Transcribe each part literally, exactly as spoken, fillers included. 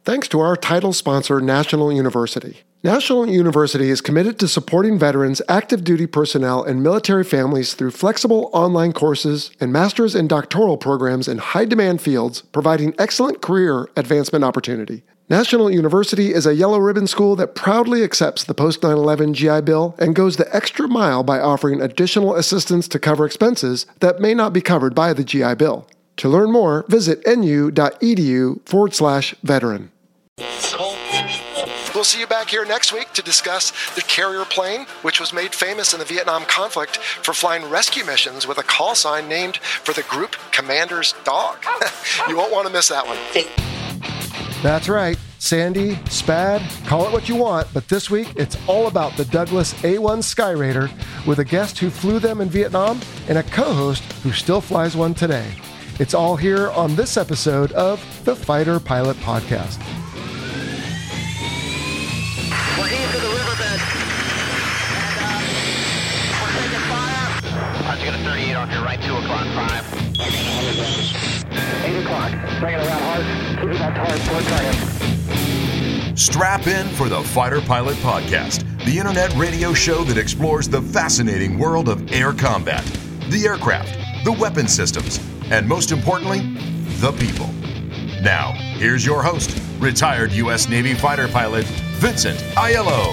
thanks to our title sponsor, National University. National University is committed to supporting veterans, active duty personnel, and military families through flexible online courses and master's and doctoral programs in high-demand fields, providing excellent career advancement opportunity. National University is a yellow ribbon school that proudly accepts the post nine eleven G I Bill and goes the extra mile by offering additional assistance to cover expenses that may not be covered by the G I Bill. To learn more, visit nu.edu forward slash veteran. We'll see you back here next week to discuss the carrier plane, which was made famous in the Vietnam conflict for flying rescue missions with a call sign named for the group commander's dog. You won't want to miss that one. That's right. Sandy, Spad, call it what you want, but this week it's all about the Douglas A one Skyraider with a guest who flew them in Vietnam and a co-host who still flies one today. It's all here on this episode of the Fighter Pilot Podcast. We're east of the riverbed, and uh, we're taking fire. All right, you got a thirty-eight off your right, two o'clock, five. eight o'clock, bring it around hard, keep it back hard, four target. Strap in for the Fighter Pilot Podcast, the internet radio show that explores the fascinating world of air combat, the aircraft, the weapon systems, and most importantly, the people. Now, here's your host, retired U S Navy fighter pilot, Vincent Aiello.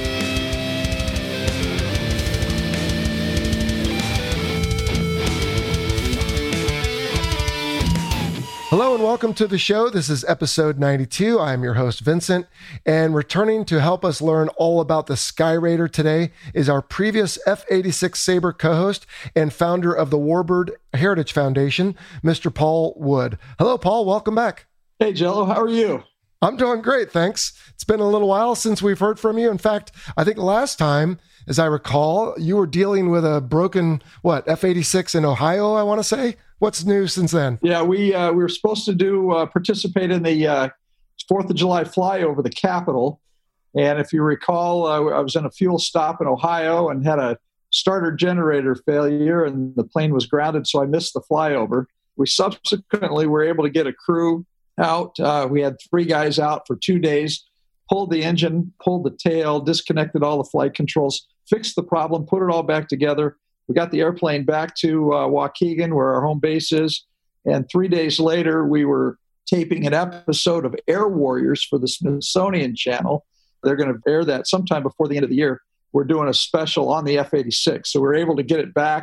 Hello and welcome to the show. This is episode ninety-two. I am your host, Vincent, and returning to help us learn all about the Skyraider today is our previous F eighty-six Sabre co-host and founder of the Warbird Heritage Foundation, Mister Paul Wood. Hello, Paul. Welcome back. Hey, Jello. How are you? I'm doing great, thanks. It's been a little while since we've heard from you. In fact, I think last time, as I recall, you were dealing with a broken, what, F eighty-six in Ohio, I want to say? What's new since then? Yeah, we uh, we were supposed to do uh, participate in the uh, fourth of July fly over the Capitol. And if you recall, uh, I was in a fuel stop in Ohio and had a starter generator failure, and the plane was grounded, so I missed the flyover. We subsequently were able to get a crew out. Uh, we had three guys out for two days, pulled the engine, pulled the tail, disconnected all the flight controls, fixed the problem, put it all back together. We got the airplane back to uh, Waukegan, where our home base is. And three days later, we were taping an episode of Air Warriors for the Smithsonian Channel. They're going to air that sometime before the end of the year. We're doing a special on the F eighty-six. So we're able to get it back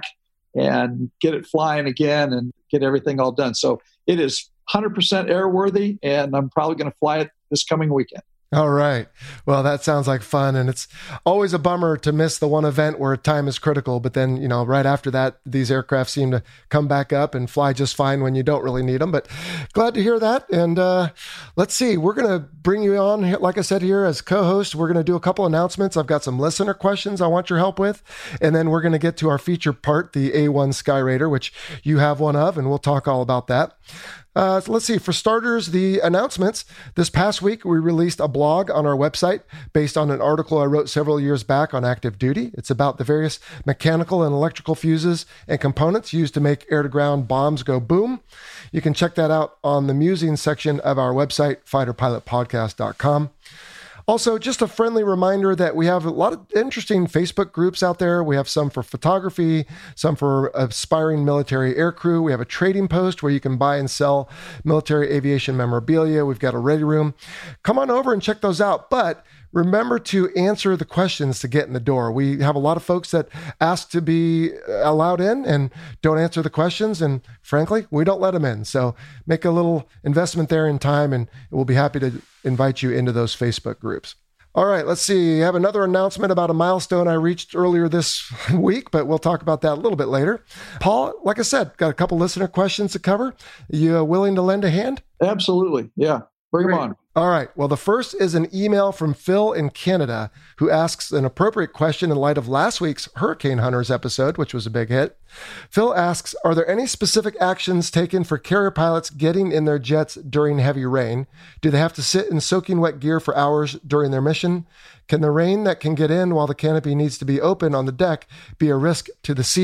and get it flying again and get everything all done. So it is one hundred percent airworthy, and I'm probably going to fly it this coming weekend. All right. Well, that sounds like fun. And it's always a bummer to miss the one event where time is critical. But then, you know, right after that, these aircraft seem to come back up and fly just fine when you don't really need them. But glad to hear that. And uh, let's see, we're going to bring you on, like I said, here as co-host. We're going to do a couple announcements. I've got some listener questions I want your help with. And then we're going to get to our feature part, the A one Skyraider, which you have one of, and we'll talk all about that. Uh, so let's see. For starters, the announcements. This past week, we released a blog on our website based on an article I wrote several years back on active duty. It's about the various mechanical and electrical fuses and components used to make air-to-ground bombs go boom. You can check that out on the musings section of our website, fighter pilot podcast dot com. Also, just a friendly reminder that we have a lot of interesting Facebook groups out there. We have some for photography, some for aspiring military aircrew. We have a trading post where you can buy and sell military aviation memorabilia. We've got a ready room. Come on over and check those out. But remember to answer the questions to get in the door. We have a lot of folks that ask to be allowed in and don't answer the questions. And frankly, we don't let them in. So make a little investment there in time, and we'll be happy to invite you into those Facebook groups. All right, let's see. I have another announcement about a milestone I reached earlier this week, but we'll talk about that a little bit later. Paul, like I said, got a couple listener questions to cover. Are you willing to lend a hand? Absolutely. Yeah. Bring them on. All right. Well, the first is an email from Phil in Canada, who asks an appropriate question in light of last week's Hurricane Hunters episode, which was a big hit. Phil asks, are there any specific actions taken for carrier pilots getting in their jets during heavy rain? Do they have to sit in soaking wet gear for hours during their mission? Can the rain that can get in while the canopy needs to be open on the deck be a risk to the seat?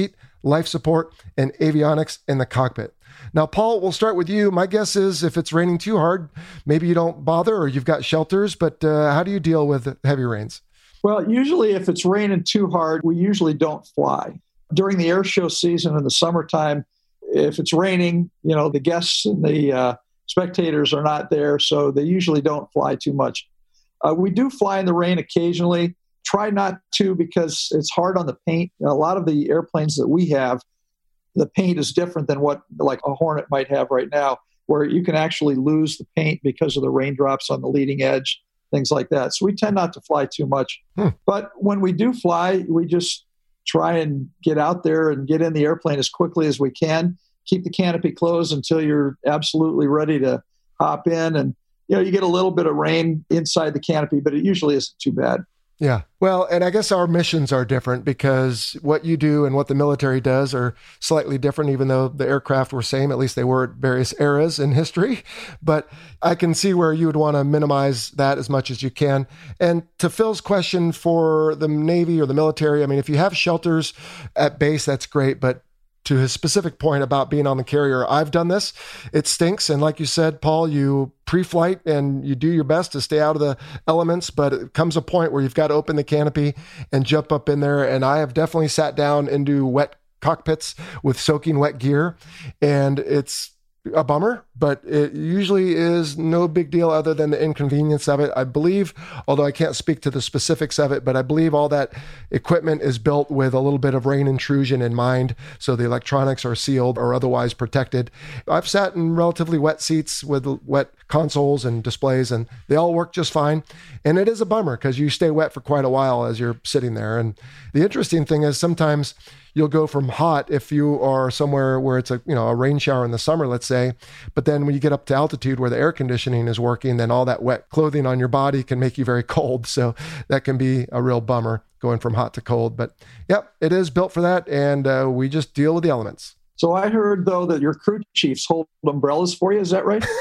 life support, and avionics in the cockpit. Now, Paul, we'll start with you. My guess is if it's raining too hard, maybe you don't bother or you've got shelters, but uh, how do you deal with heavy rains? Well, usually if it's raining too hard, we usually don't fly. During the air show season in the summertime, if it's raining, you know, the guests and the uh, spectators are not there, so they usually don't fly too much. Uh, we do fly in the rain occasionally. Try not to because it's hard on the paint. You know, a lot of the airplanes that we have, the paint is different than what like a Hornet might have right now, where you can actually lose the paint because of the raindrops on the leading edge, things like that. So we tend not to fly too much. Hmm. But when we do fly, we just try and get out there and get in the airplane as quickly as we can. Keep the canopy closed until you're absolutely ready to hop in. And, you know, you get a little bit of rain inside the canopy, but it usually isn't too bad. Yeah. Well, and I guess our missions are different because what you do and what the military does are slightly different, even though the aircraft were same, at least they were at various eras in history. But I can see where you would want to minimize that as much as you can. And to Phil's question for the Navy or the military, I mean, if you have shelters at base, that's great. But to his specific point about being on the carrier, I've done this. It stinks. And like you said, Paul, you pre-flight and you do your best to stay out of the elements, but it comes a point where you've got to open the canopy and jump up in there. And I have definitely sat down into wet cockpits with soaking wet gear, and it's a bummer, but it usually is no big deal other than the inconvenience of it. I believe, although I can't speak to the specifics of it, but I believe all that equipment is built with a little bit of rain intrusion in mind. So the electronics are sealed or otherwise protected. I've sat in relatively wet seats with wet consoles and displays, and they all work just fine. And it is a bummer because you stay wet for quite a while as you're sitting there. And the interesting thing is sometimes you'll go from hot if you are somewhere where it's a, you know, a rain shower in the summer, let's say, but then when you get up to altitude where the air conditioning is working, then all that wet clothing on your body can make you very cold. So that can be a real bummer going from hot to cold. But yep, it is built for that. And uh, we just deal with the elements. So I heard, though, that your crew chiefs hold umbrellas for you. Is that right?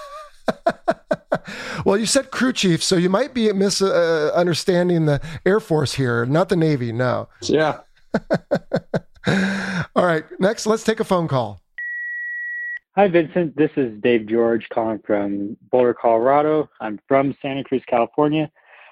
Well, you said crew chief, so you might be misunderstanding uh, the Air Force here, not the Navy. No. Yeah. All right. Next, let's take a phone call. Hi, Vincent. This is Dave George calling from Boulder, Colorado. I'm from Santa Cruz, California.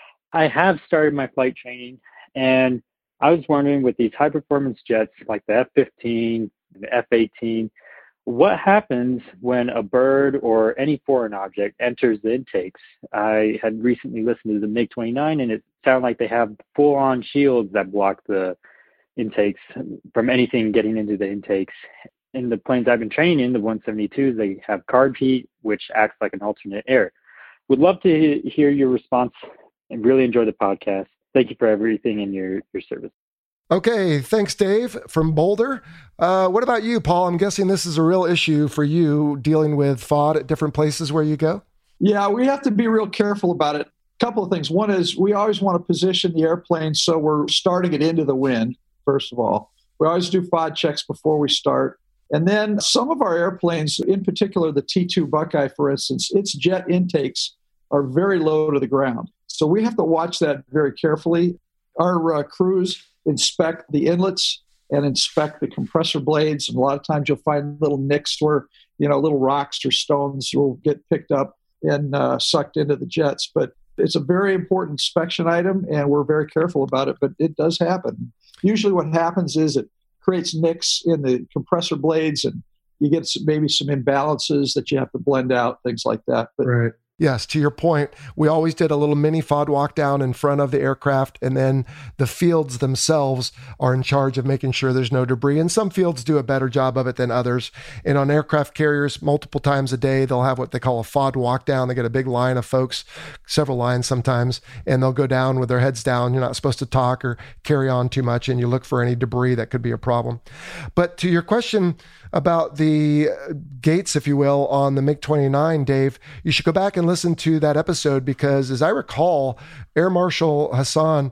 I have started my flight training, and I was wondering with these high-performance jets like the F fifteen, the F eighteen, what happens when a bird or any foreign object enters the intakes? I had recently listened to the MiG twenty-nine, and it sounded like they have full-on shields that block the intakes from anything getting into the intakes. In the planes I've been training in, the one seventy-twos, they have carb heat, which acts like an alternate air. Would love to hear your response and really enjoy the podcast. Thank you for everything in your, your service. Okay. Thanks, Dave from Boulder. Uh, what about you, Paul? I'm guessing this is a real issue for you dealing with F O D at different places where you go. Yeah, we have to be real careful about it. A couple of things. One is we always want to position the airplane so we're starting it into the wind, first of all. We always do F O D checks before we start. And then some of our airplanes, in particular the T two Buckeye, for instance, its jet intakes are very low to the ground. So we have to watch that very carefully. Our uh, crews inspect the inlets and inspect the compressor blades. And a lot of times you'll find little nicks where, you know, little rocks or stones will get picked up and uh, sucked into the jets. But it's a very important inspection item, and we're very careful about it, but it does happen. Usually what happens is it creates nicks in the compressor blades, and you get some, maybe some imbalances that you have to blend out, things like that. But right. Yes, to your point, we always did a little mini F O D walk down in front of the aircraft, and then the fields themselves are in charge of making sure there's no debris. And some fields do a better job of it than others. And on aircraft carriers, multiple times a day, they'll have what they call a F O D walk down. They get a big line of folks, several lines sometimes, and they'll go down with their heads down. You're not supposed to talk or carry on too much, and you look for any debris that could be a problem. But to your question about the gates, if you will, on the MiG twenty-nine, Dave, you should go back and listen to that episode, because as I recall, Air Marshal Hassan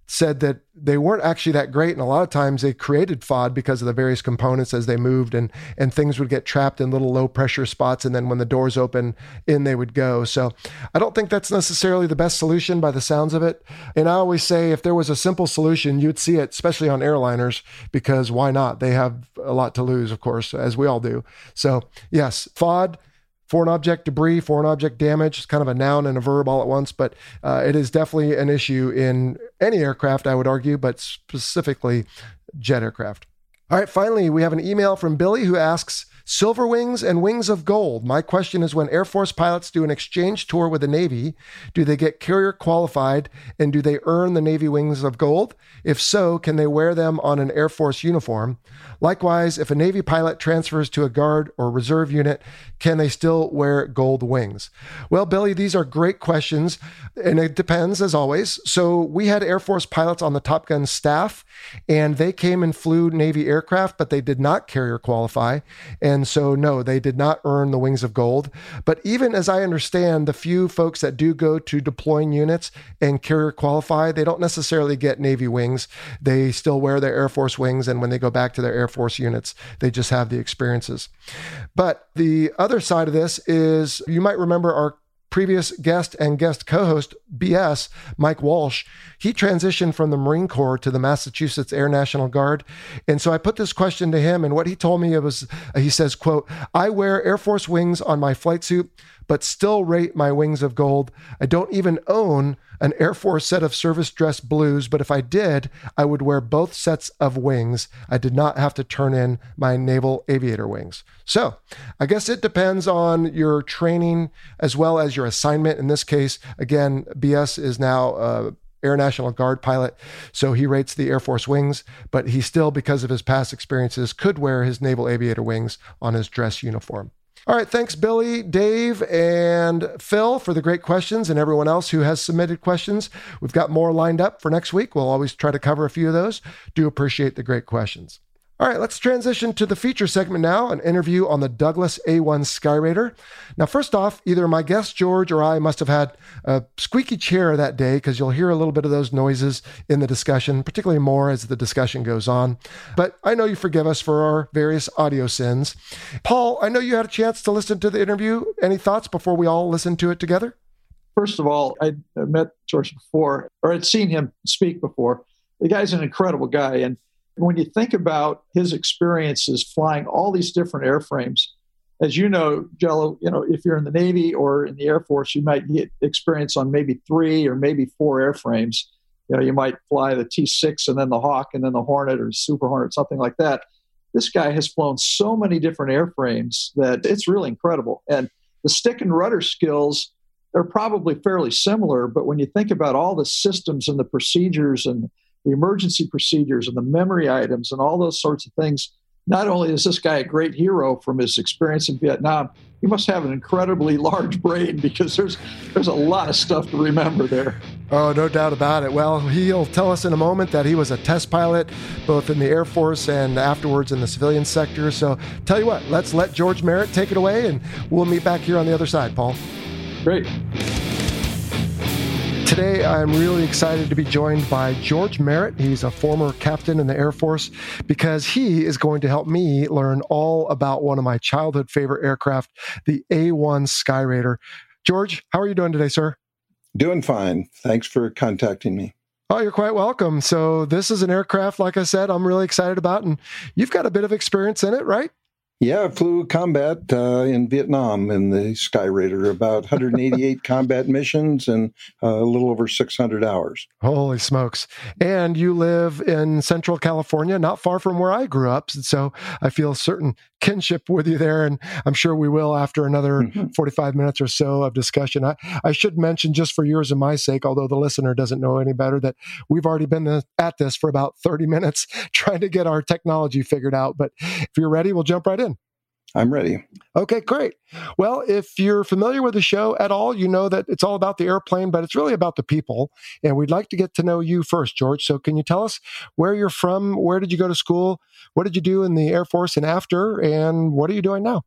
said that they weren't actually that great. And a lot of times they created F O D because of the various components as they moved, and, and things would get trapped in little low pressure spots. And then when the doors open, in they would go. So I don't think that's necessarily the best solution by the sounds of it. And I always say if there was a simple solution, you'd see it, especially on airliners, because why not? They have a lot to lose, of course, as we all do. So yes, F O D, foreign object debris, foreign object damage. It's kind of a noun and a verb all at once, but uh, it is definitely an issue in any aircraft, I would argue, but specifically jet aircraft. All right, finally, we have an email from Billy who asks, silver wings and wings of gold. My question is, when Air Force pilots do an exchange tour with the Navy, do they get carrier qualified and do they earn the Navy wings of gold? If so, can they wear them on an Air Force uniform? Likewise, if a Navy pilot transfers to a Guard or Reserve unit, can they still wear gold wings? Well, Billy, these are great questions, and it depends, as always. So we had Air Force pilots on the Top Gun staff, and they came and flew Navy aircraft, but they did not carrier qualify. And so, no, they did not earn the wings of gold. But even as I understand, the few folks that do go to deploying units and carrier qualify, they don't necessarily get Navy wings. They still wear their Air Force wings, and when they go back to their Air Force units, they just have the experiences. But the other side of this is, you might remember our previous guest and guest co-host, B S, Mike Walsh. He transitioned from the Marine Corps to the Massachusetts Air National Guard. And so I put this question to him, and what he told me, it was, he says, quote, I wear Air Force wings on my flight suit, but still rate my wings of gold. I don't even own an Air Force set of service dress blues, but if I did, I would wear both sets of wings. I did not have to turn in my Naval Aviator wings. So I guess it depends on your training as well as your assignment. In this case, again, B S is now a Air National Guard pilot, so he rates the Air Force wings, but he still, because of his past experiences, could wear his Naval Aviator wings on his dress uniform. All right, thanks, Billy, Dave, and Phil for the great questions, and everyone else who has submitted questions. We've got more lined up for next week. We'll always try to cover a few of those. Do appreciate the great questions. All right, let's transition to the feature segment now, an interview on the Douglas A one Skyraider. Now, first off, either my guest, George, or I must have had a squeaky chair that day, because you'll hear a little bit of those noises in the discussion, particularly more as the discussion goes on. But I know you forgive us for our various audio sins. Paul, I know you had a chance to listen to the interview. Any thoughts before we all listen to it together? First of all, I met George before, or I'd seen him speak before. The guy's an incredible guy, and when you think about his experiences flying all these different airframes, as you know, Jello, you know, if you're in the Navy or in the Air Force, you might get experience on maybe three or maybe four airframes. You know, you might fly the T six and then the Hawk and then the Hornet or Super Hornet, something like that. This guy has flown so many different airframes that it's really incredible. And the stick and rudder skills, they're probably fairly similar, but when you think about all the systems and the procedures and the emergency procedures and the memory items and all those sorts of things, not only is this guy a great hero from his experience in Vietnam, he must have an incredibly large brain, because there's there's a lot of stuff to remember there. Oh, no doubt about it. Well, he'll tell us in a moment that he was a test pilot, both in the Air Force and afterwards in the civilian sector. So tell you what, let's let George Merritt take it away, and we'll meet back here on the other side, Paul. Great. Today, I'm really excited to be joined by George Merritt. He's a former captain in the Air Force, because he is going to help me learn all about one of my childhood favorite aircraft, the A one Skyraider. George, how are you doing today, sir? Doing fine. Thanks for contacting me. Oh, you're quite welcome. So this is an aircraft, like I said, I'm really excited about, and you've got a bit of experience in it, right? Yeah, I flew combat uh, in Vietnam in the Skyraider, about one hundred eighty-eight combat missions and uh, a little over six hundred hours. Holy smokes. And you live in Central California, not far from where I grew up. So I feel a certain kinship with you there, and I'm sure we will after another mm-hmm. forty-five minutes or so of discussion. I, I should mention, just for yours and my sake, although the listener doesn't know any better, that we've already been the, at this for about thirty minutes trying to get our technology figured out. But if you're ready, we'll jump right in. I'm ready. Okay, great. Well, if you're familiar with the show at all, you know that it's all about the airplane, but it's really about the people. And we'd like to get to know you first, George. So can you tell us where you're from? Where did you go to school? What did you do in the Air Force and after? And what are you doing now?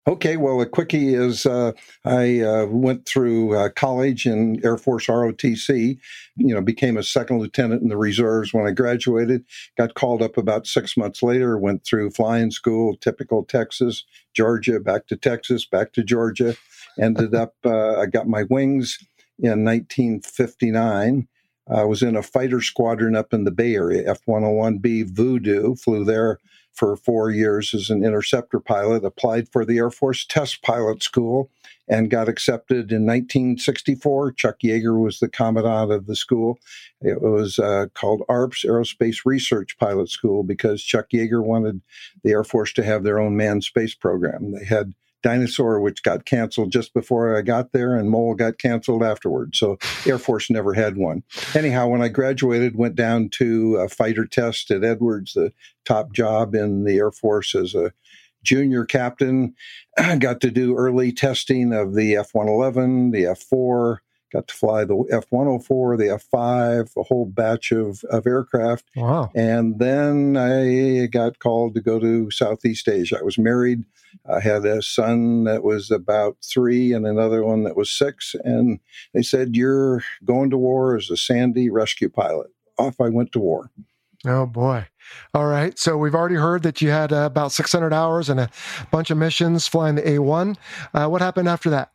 Okay, well, a quickie is uh, I uh, went through uh, college in Air Force R O T C, you know, became a second lieutenant in the reserves when I graduated, got called up about six months later, went through flying school, typical Texas, Georgia, back to Texas, back to Georgia, ended up, uh, I got my wings in nineteen fifty-nine. I was in a fighter squadron up in the Bay Area, F one oh one B Voodoo, flew there for four years as an interceptor pilot, applied for the Air Force Test Pilot School, and got accepted in nineteen sixty-four. Chuck Yeager was the commandant of the school. It was uh, called A R P S, Aerospace Research Pilot School, because Chuck Yeager wanted the Air Force to have their own manned space program. They had Dinosaur, which got canceled just before I got there, and Mole got canceled afterwards. So Air Force never had one. Anyhow, when I graduated, went down to a fighter test at Edwards, the top job in the Air Force as a junior captain. Got to do early testing of the F one eleven, the F four, got to fly the F one oh four, the F five, a whole batch of, of aircraft. Wow. And then I got called to go to Southeast Asia. I was married. I had a son that was about three and another one that was six. And they said, you're going to war as a Sandy rescue pilot. Off I went to war. Oh, boy. All right. So we've already heard that you had uh, about six hundred hours and a bunch of missions flying the A one. Uh, what happened after that?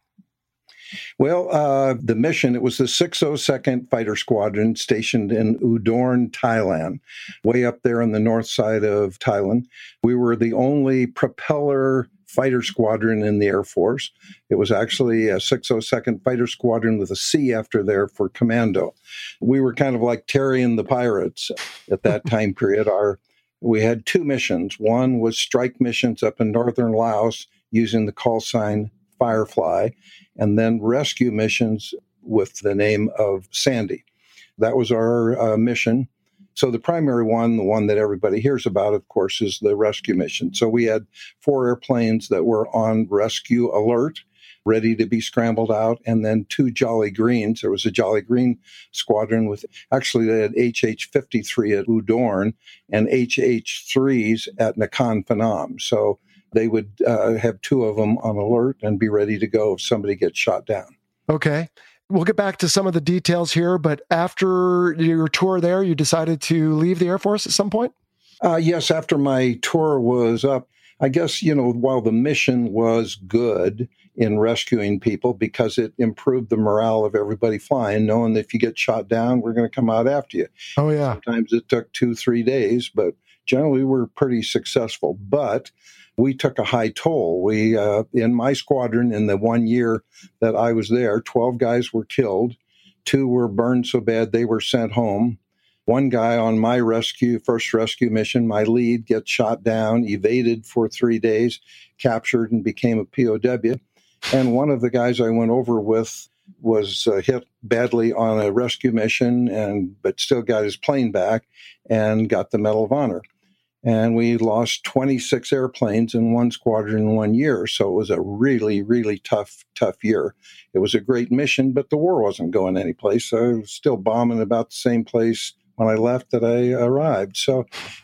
Well, uh, the mission, it was the six oh second Fighter Squadron stationed in Udorn, Thailand, way up there on the north side of Thailand. We were the only propeller fighter squadron in the Air Force. It was actually a six oh second Fighter Squadron with a C after there for commando. We were kind of like Terry and the Pirates at that time period. Our We had two missions. One was strike missions up in northern Laos using the call sign Firefly, and then rescue missions with the name of Sandy. That was our uh, mission. So the primary one, the one that everybody hears about, of course, is the rescue mission. So we had four airplanes that were on rescue alert, ready to be scrambled out, and then two Jolly Greens. There was a Jolly Green squadron with, actually they had H H fifty-three at Udorn and H H threes at Nakhon Phanom. So they would uh, have two of them on alert and be ready to go if somebody gets shot down. Okay. We'll get back to some of the details here, but after your tour there, you decided to leave the Air Force at some point? Uh, yes, after my tour was up, I guess, you know, while the mission was good in rescuing people because it improved the morale of everybody flying, knowing that if you get shot down, we're going to come out after you. Oh, yeah. Sometimes it took two, three days, but generally we're pretty successful. But we took a high toll. We, uh, in my squadron, in the one year that I was there, twelve guys were killed. Two were burned so bad they were sent home. One guy on my rescue, first rescue mission, my lead, gets shot down, evaded for three days, captured and became a P O W. And one of the guys I went over with was uh, hit badly on a rescue mission, and but still got his plane back and got the Medal of Honor. And we lost twenty-six airplanes in one squadron in one year. So it was a really, really tough, tough year. It was a great mission, but the war wasn't going anyplace. So I was still bombing about the same place when I left that I arrived. So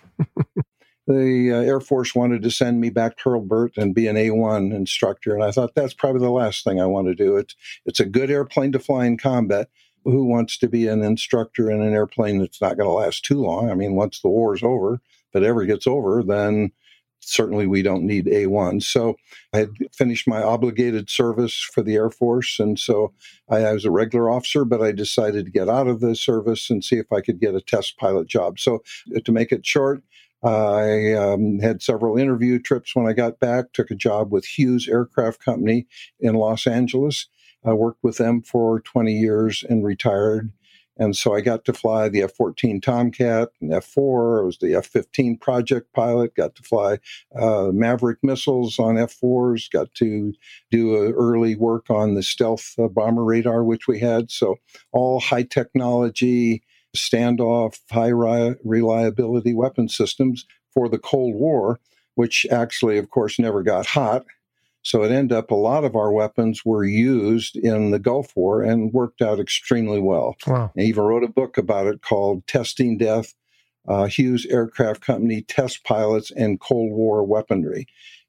the uh, Air Force wanted to send me back to Hurlburt and be an A one instructor. And I thought that's probably the last thing I want to do. It's, it's a good airplane to fly in combat. Who wants to be an instructor in an airplane that's not going to last too long? I mean, once the war's over, if it ever gets over, then certainly we don't need A one. So I had finished my obligated service for the Air Force. And so I, I was a regular officer, but I decided to get out of the service and see if I could get a test pilot job. So to make it short, I um, had several interview trips when I got back, took a job with Hughes Aircraft Company in Los Angeles. I worked with them for twenty years and retired. And so I got to fly the F fourteen Tomcat and F four. I was the F fifteen project pilot, got to fly uh, Maverick missiles on F fours, got to do uh, early work on the stealth uh, bomber radar, which we had. So all high technology, standoff, high ri- reliability weapon systems for the Cold War, which actually, of course, never got hot. So it ended up a lot of our weapons were used in the Gulf War and worked out extremely well. Wow. I even wrote a book about it called Testing Death, uh, Hughes Aircraft Company Test Pilots and Cold War Weaponry.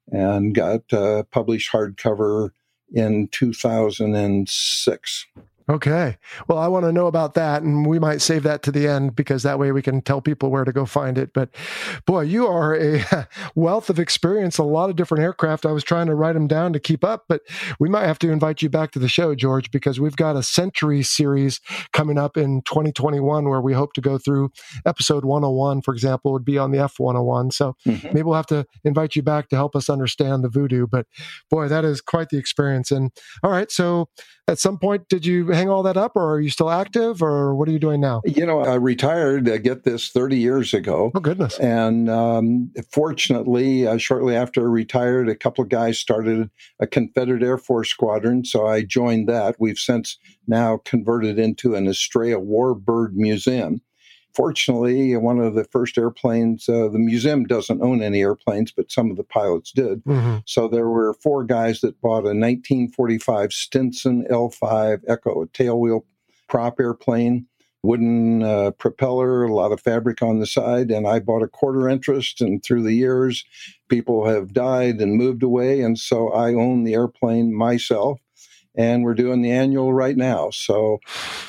and got uh, published hardcover in two thousand six. Okay. Well, I want to know about that, and we might save that to the end because that way we can tell people where to go find it. But boy, you are a wealth of experience, a lot of different aircraft. I was trying to write them down to keep up, but we might have to invite you back to the show, George, because we've got a Century series coming up in twenty twenty-one where we hope to go through episode one oh one, for example, would be on the F one oh one. So mm-hmm. maybe we'll have to invite you back to help us understand the voodoo. But boy, that is quite the experience. And all right, so at some point, did you hang all that up, or are you still active, or what are you doing now? You know, I retired, I get this, thirty years ago. Oh, goodness. And um, fortunately, uh, shortly after I retired, a couple of guys started a Confederate Air Force squadron, so I joined that. We've since now converted into an Estrella Warbird Museum. Fortunately, one of the first airplanes, uh, the museum doesn't own any airplanes, but some of the pilots did. Mm-hmm. So there were four guys that bought a nineteen forty-five Stinson L five Echo, a tailwheel prop airplane, wooden uh, propeller, a lot of fabric on the side. And I bought a quarter interest. And through the years, people have died and moved away. And so I own the airplane myself. And we're doing the annual right now. So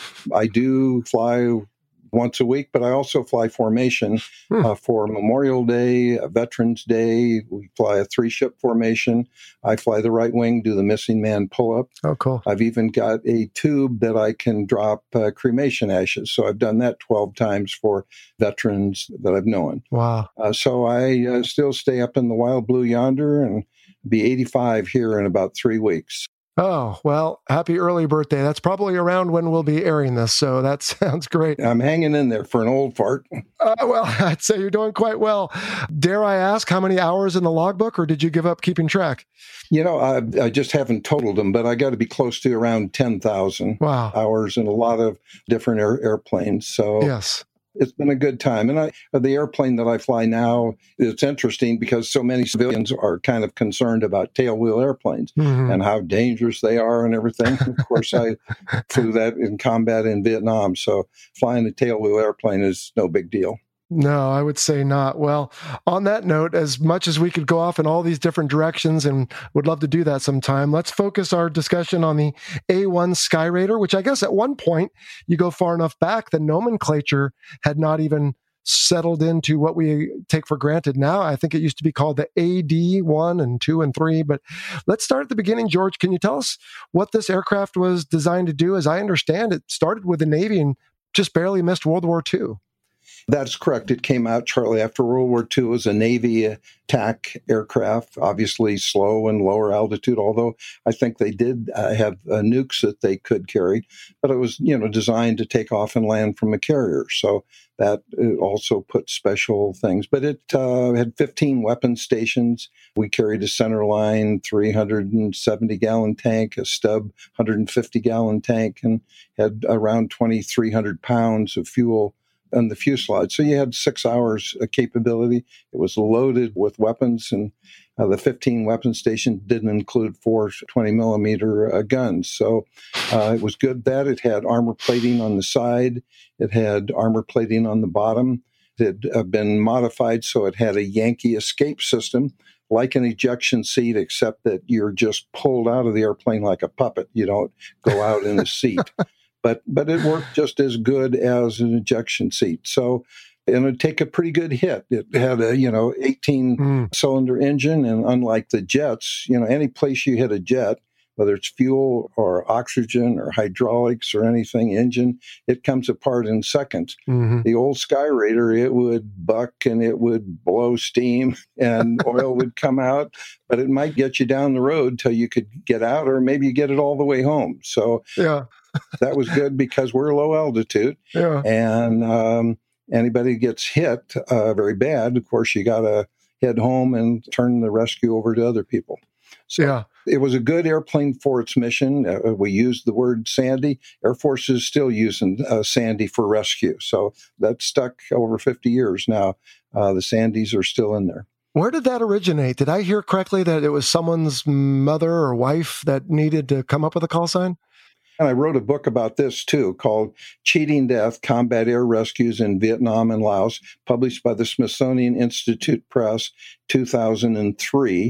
I do fly once a week, but I also fly formation hmm. uh, for Memorial Day, Veterans Day. We fly a three-ship formation. I fly the right wing, do the missing man pull-up. Oh, cool. I've even got a tube that I can drop uh, cremation ashes. So I've done that twelve times for veterans that I've known. Wow. Uh, so I uh, still stay up in the wild blue yonder and be eighty-five here in about three weeks. Oh, well, happy early birthday. That's probably around when we'll be airing this, so that sounds great. I'm hanging in there for an old fart. Uh, well, I'd say you're doing quite well. Dare I ask how many hours in the logbook, or did you give up keeping track? You know, I, I just haven't totaled them, but I got to be close to around ten thousand wow. hours in a lot of different air, airplanes. So yes. It's been a good time. And I, the airplane that I fly now, it's interesting because so many civilians are kind of concerned about tailwheel airplanes mm-hmm. and how dangerous they are and everything. Of course, I flew that in combat in Vietnam. So flying a tailwheel airplane is no big deal. No, I would say not. Well, on that note, as much as we could go off in all these different directions and would love to do that sometime, let's focus our discussion on the A one Skyraider, which I guess at one point, you go far enough back, the nomenclature had not even settled into what we take for granted now. I think it used to be called the A D one and two and three, but let's start at the beginning. George, can you tell us what this aircraft was designed to do? As I understand, it started with the Navy and just barely missed World War Two. That's correct. It came out shortly after World War Two as a Navy attack aircraft, obviously slow and lower altitude, although I think they did uh, have uh, nukes that they could carry. But it was, you know, designed to take off and land from a carrier. So that also put special things. But it uh, had fifteen weapon stations. We carried a centerline three hundred seventy gallon tank, a stub one hundred fifty gallon tank, and had around twenty-three hundred pounds of fuel on the fuselage. So you had six hours of capability. It was loaded with weapons, and uh, the fifteen weapon station didn't include four twenty millimeter uh, guns. So uh, it was good that it had armor plating on the side. It had armor plating on the bottom. It had uh, been modified so it had a Yankee escape system, like an ejection seat, except that you're just pulled out of the airplane like a puppet. You don't go out in a seat. But but it worked just as good as an ejection seat. So, and it'd take a pretty good hit. It had a, you know, eighteen mm. cylinder engine. And unlike the jets, you know, any place you hit a jet, whether it's fuel or oxygen or hydraulics or anything, engine, it comes apart in seconds. Mm-hmm. The old Skyraider, it would buck and it would blow steam and oil would come out, but it might get you down the road till you could get out, or maybe you get it all the way home. So yeah. That was good because we're low altitude. Yeah. And um, anybody gets hit uh, very bad, of course, you got to head home and turn the rescue over to other people. So yeah. It was a good airplane for its mission. Uh, we used the word Sandy. Air Force is still using uh, Sandy for rescue. So that stuck over fifty years now. Uh, the Sandys are still in there. Where did that originate? Did I hear correctly that it was someone's mother or wife that needed to come up with a call sign? And I wrote a book about this, too, called Cheating Death, Combat Air Rescues in Vietnam and Laos, published by the Smithsonian Institute Press, two thousand three.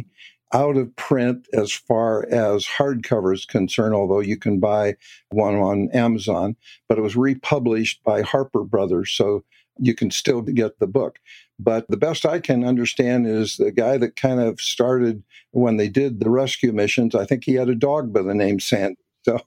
out of print as far as hardcover is concerned, although you can buy one on Amazon, but it was republished by Harper Brothers, so you can still get the book. But the best I can understand is the guy that kind of started when they did the rescue missions. I think he had a dog by the name Sandy. So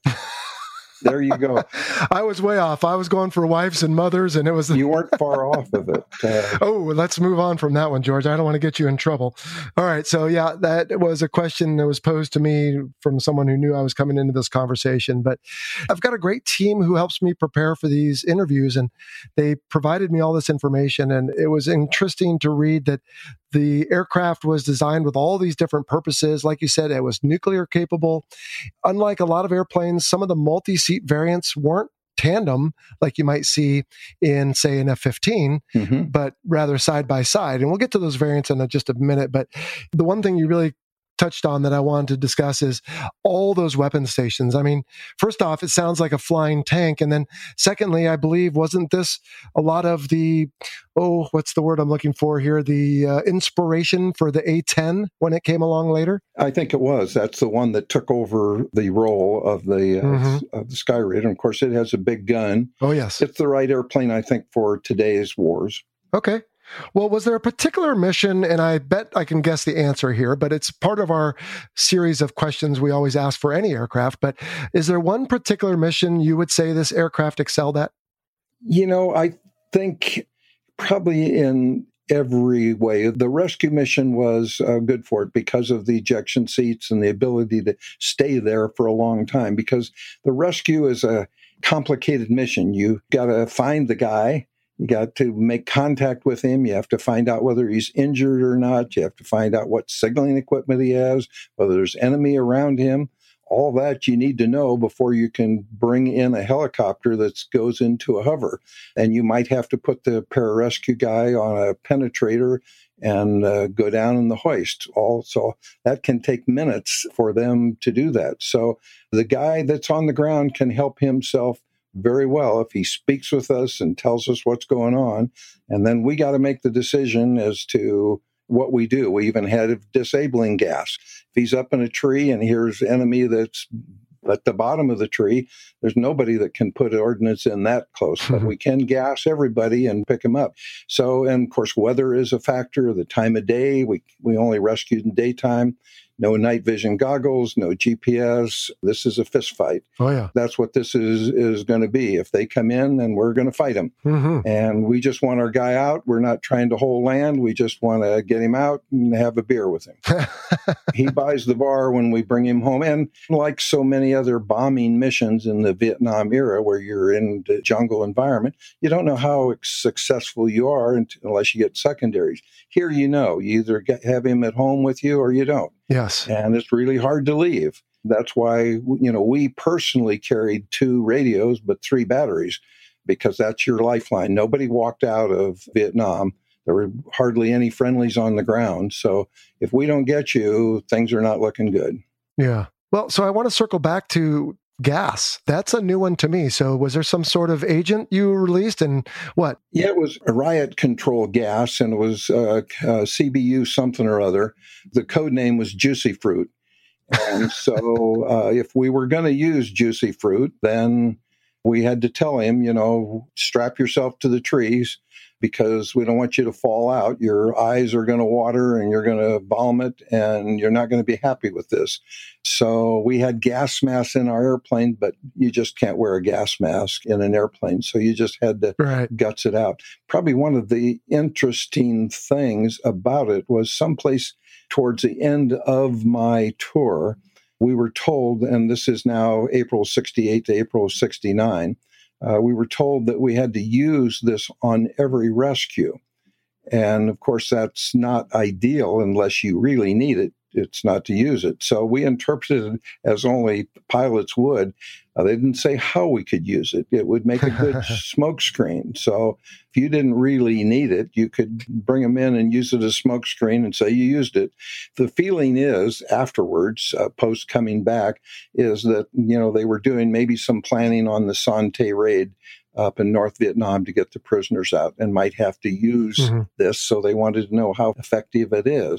there you go. I was way off. I was going for wives and mothers, and it was... You weren't far off of it. Uh, oh, let's move on from that one, George. I don't want to get you in trouble. All right. So, yeah, that was a question that was posed to me from someone who knew I was coming into this conversation. But I've got a great team who helps me prepare for these interviews, and they provided me all this information. And it was interesting to read that the aircraft was designed with all these different purposes. Like you said, it was nuclear capable. Unlike a lot of airplanes, some of the multi-seat variants weren't tandem like you might see in, say, an F fifteen, mm-hmm. but rather side by side. And we'll get to those variants in just a minute. But the one thing you really touched on that I wanted to discuss is all those weapon stations. I mean, first off, it sounds like a flying tank. And then secondly, I believe, wasn't this a lot of the, oh, what's the word I'm looking for here? The uh, inspiration for the A ten when it came along later? I think it was. That's the one that took over the role of the, uh, mm-hmm. of the Sky Raider. And of course, it has a big gun. Oh, yes. It's the right airplane, I think, for today's wars. Okay. Well, was there a particular mission, and I bet I can guess the answer here, but it's part of our series of questions we always ask for any aircraft, but is there one particular mission you would say this aircraft excelled at? You know, I think probably in every way. The rescue mission was uh, good for it because of the ejection seats and the ability to stay there for a long time, because the rescue is a complicated mission. You got to find the guy. You got to make contact with him. You have to find out whether he's injured or not. You have to find out what signaling equipment he has, whether there's enemy around him. All that you need to know before you can bring in a helicopter that goes into a hover. And you might have to put the pararescue guy on a penetrator and uh, go down in the hoist. Also, that can take minutes for them to do that. So the guy that's on the ground can help himself very well if he speaks with us and tells us what's going on. And then we got to make the decision as to what we do. We even had disabling gas. If he's up in a tree and here's enemy that's at the bottom of the tree, there's nobody that can put ordnance in that close, but we can gas everybody and pick them up. So, and of course, weather is a factor, the time of day. We, we only rescued in daytime. No night vision goggles, no G P S. This is a fist fight. Oh, yeah. That's what this is is going to be. If they come in, then we're going to fight them. Mm-hmm. And we just want our guy out. We're not trying to hold land. We just want to get him out and have a beer with him. He buys the bar when we bring him home. And like so many other bombing missions in the Vietnam era where you're in the jungle environment, you don't know how successful you are unless you get secondaries. Here, you know, you either get, have him at home with you or you don't. Yes. And it's really hard to leave. That's why, you know, we personally carried two radios, but three batteries, because that's your lifeline. Nobody walked out of Vietnam. There were hardly any friendlies on the ground. So if we don't get you, things are not looking good. Yeah. Well, so I want to circle back to gas. That's a new one to me. So was there some sort of agent you released and what? Yeah, it was a riot control gas, and it was uh, uh, C B U something or other. The code name was Juicy Fruit. And so uh, if we were going to use Juicy Fruit, then we had to tell him, you know, strap yourself to the trees because we don't want you to fall out. Your eyes are going to water and you're going to vomit and you're not going to be happy with this. So we had gas masks in our airplane, but you just can't wear a gas mask in an airplane. So you just had to right. guts it out. Probably one of the interesting things about it was someplace towards the end of my tour, we were told, and this is now April sixty-eight to April sixty-nine, Uh, we were told that we had to use this on every rescue. And of course, that's not ideal unless you really need it. It's not to use it. So we interpreted it as only pilots would. Uh, they didn't say how we could use it. It would make a good smoke screen. So if you didn't really need it, you could bring them in and use it as smoke screen and say you used it. The feeling is afterwards, uh, post coming back, is that, you know, they were doing maybe some planning on the Son Tay raid up in North Vietnam to get the prisoners out and might have to use mm-hmm. this. So they wanted to know how effective it is.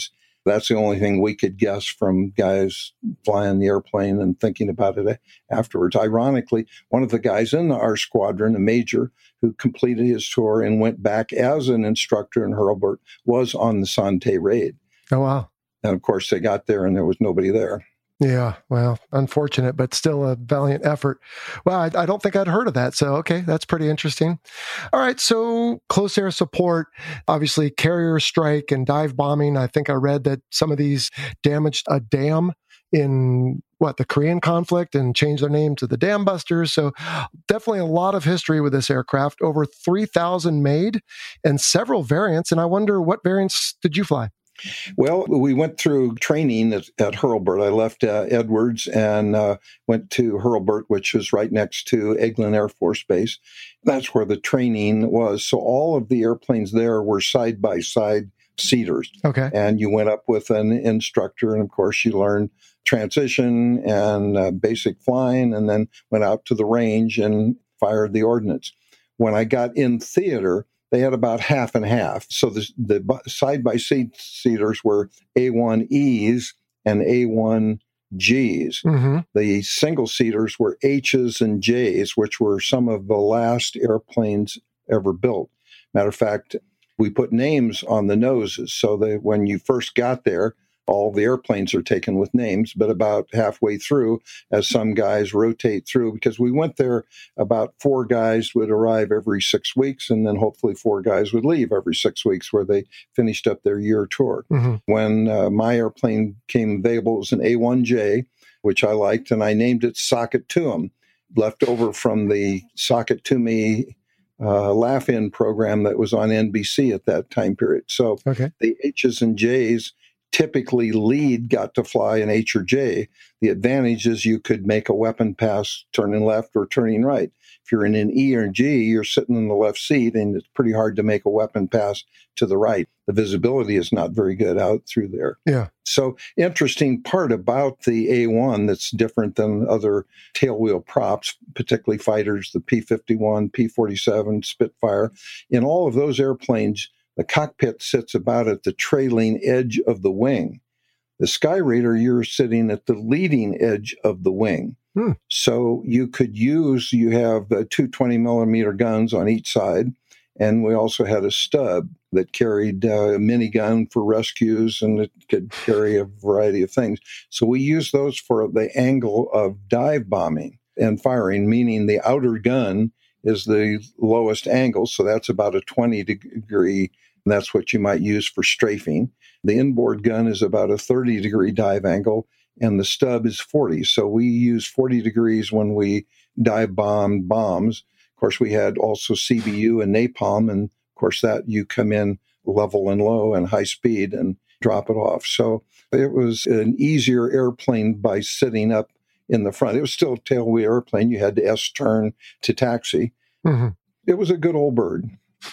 That's the only thing we could guess from guys flying the airplane and thinking about it afterwards. Ironically, one of the guys in our squadron, a major who completed his tour and went back as an instructor in Hurlburt, was on the Sante raid. Oh, wow. And of course, they got there and there was nobody there. Yeah, well, unfortunate, but still a valiant effort. Well, I, I don't think I'd heard of that. So, okay, that's pretty interesting. All right, so close air support, obviously carrier strike and dive bombing. I think I read that some of these damaged a dam in, what, the Korean conflict and changed their name to the Dam Busters. So definitely a lot of history with this aircraft, over three thousand made and several variants. And I wonder, what variants did you fly? Well, we went through training at, at Hurlburt. I left uh, Edwards and uh, went to Hurlburt, which is right next to Eglin Air Force Base. That's where the training was. So all of the airplanes there were side-by-side seaters. Okay. And you went up with an instructor, and of course you learned transition and uh, basic flying, and then went out to the range and fired the ordnance. When I got in theater, they had about half and half. So the, the side-by-side seaters were A one E's and A one G's. Mm-hmm. The single-seaters were H's and J's, which were some of the last airplanes ever built. Matter of fact, we put names on the noses so that when you first got there, all the airplanes are taken with names, but about halfway through, as some guys rotate through, because we went there, about four guys would arrive every six weeks, and then hopefully four guys would leave every six weeks where they finished up their year tour. Mm-hmm. When uh, my airplane came available, it was an A one J, which I liked, and I named it Socket to 'em, left over from the Socket to Me uh, laugh-in program that was on N B C at that time period. So okay. The H's and J's, typically lead got to fly an H or J. The advantage is you could make a weapon pass turning left or turning right. If you're in an E or G, you're sitting in the left seat, and it's pretty hard to make a weapon pass to the right. The visibility is not very good out through there. Yeah. So interesting part about the A one that's different than other tailwheel props, particularly fighters, the P fifty-one, P forty-seven, Spitfire. In all of those airplanes, the cockpit sits about at the trailing edge of the wing. The Sky Raider, you're sitting at the leading edge of the wing. Hmm. So you could use, you have uh, two twenty millimeter guns on each side, and we also had a stub that carried uh, a minigun for rescues, and it could carry a variety of things. So we use those for the angle of dive bombing and firing, meaning the outer gun is the lowest angle, so that's about a twenty degree, and that's what you might use for strafing. The inboard gun is about a thirty degree dive angle, and the stub is forty. So we use forty degrees when we dive bomb bombs. Of course, we had also C B U and napalm, and of course that you come in level and low and high speed and drop it off. So it was an easier airplane by sitting up in the front. It was still a tailwheel airplane. You had to S-turn to taxi. Mm-hmm. It was a good old bird.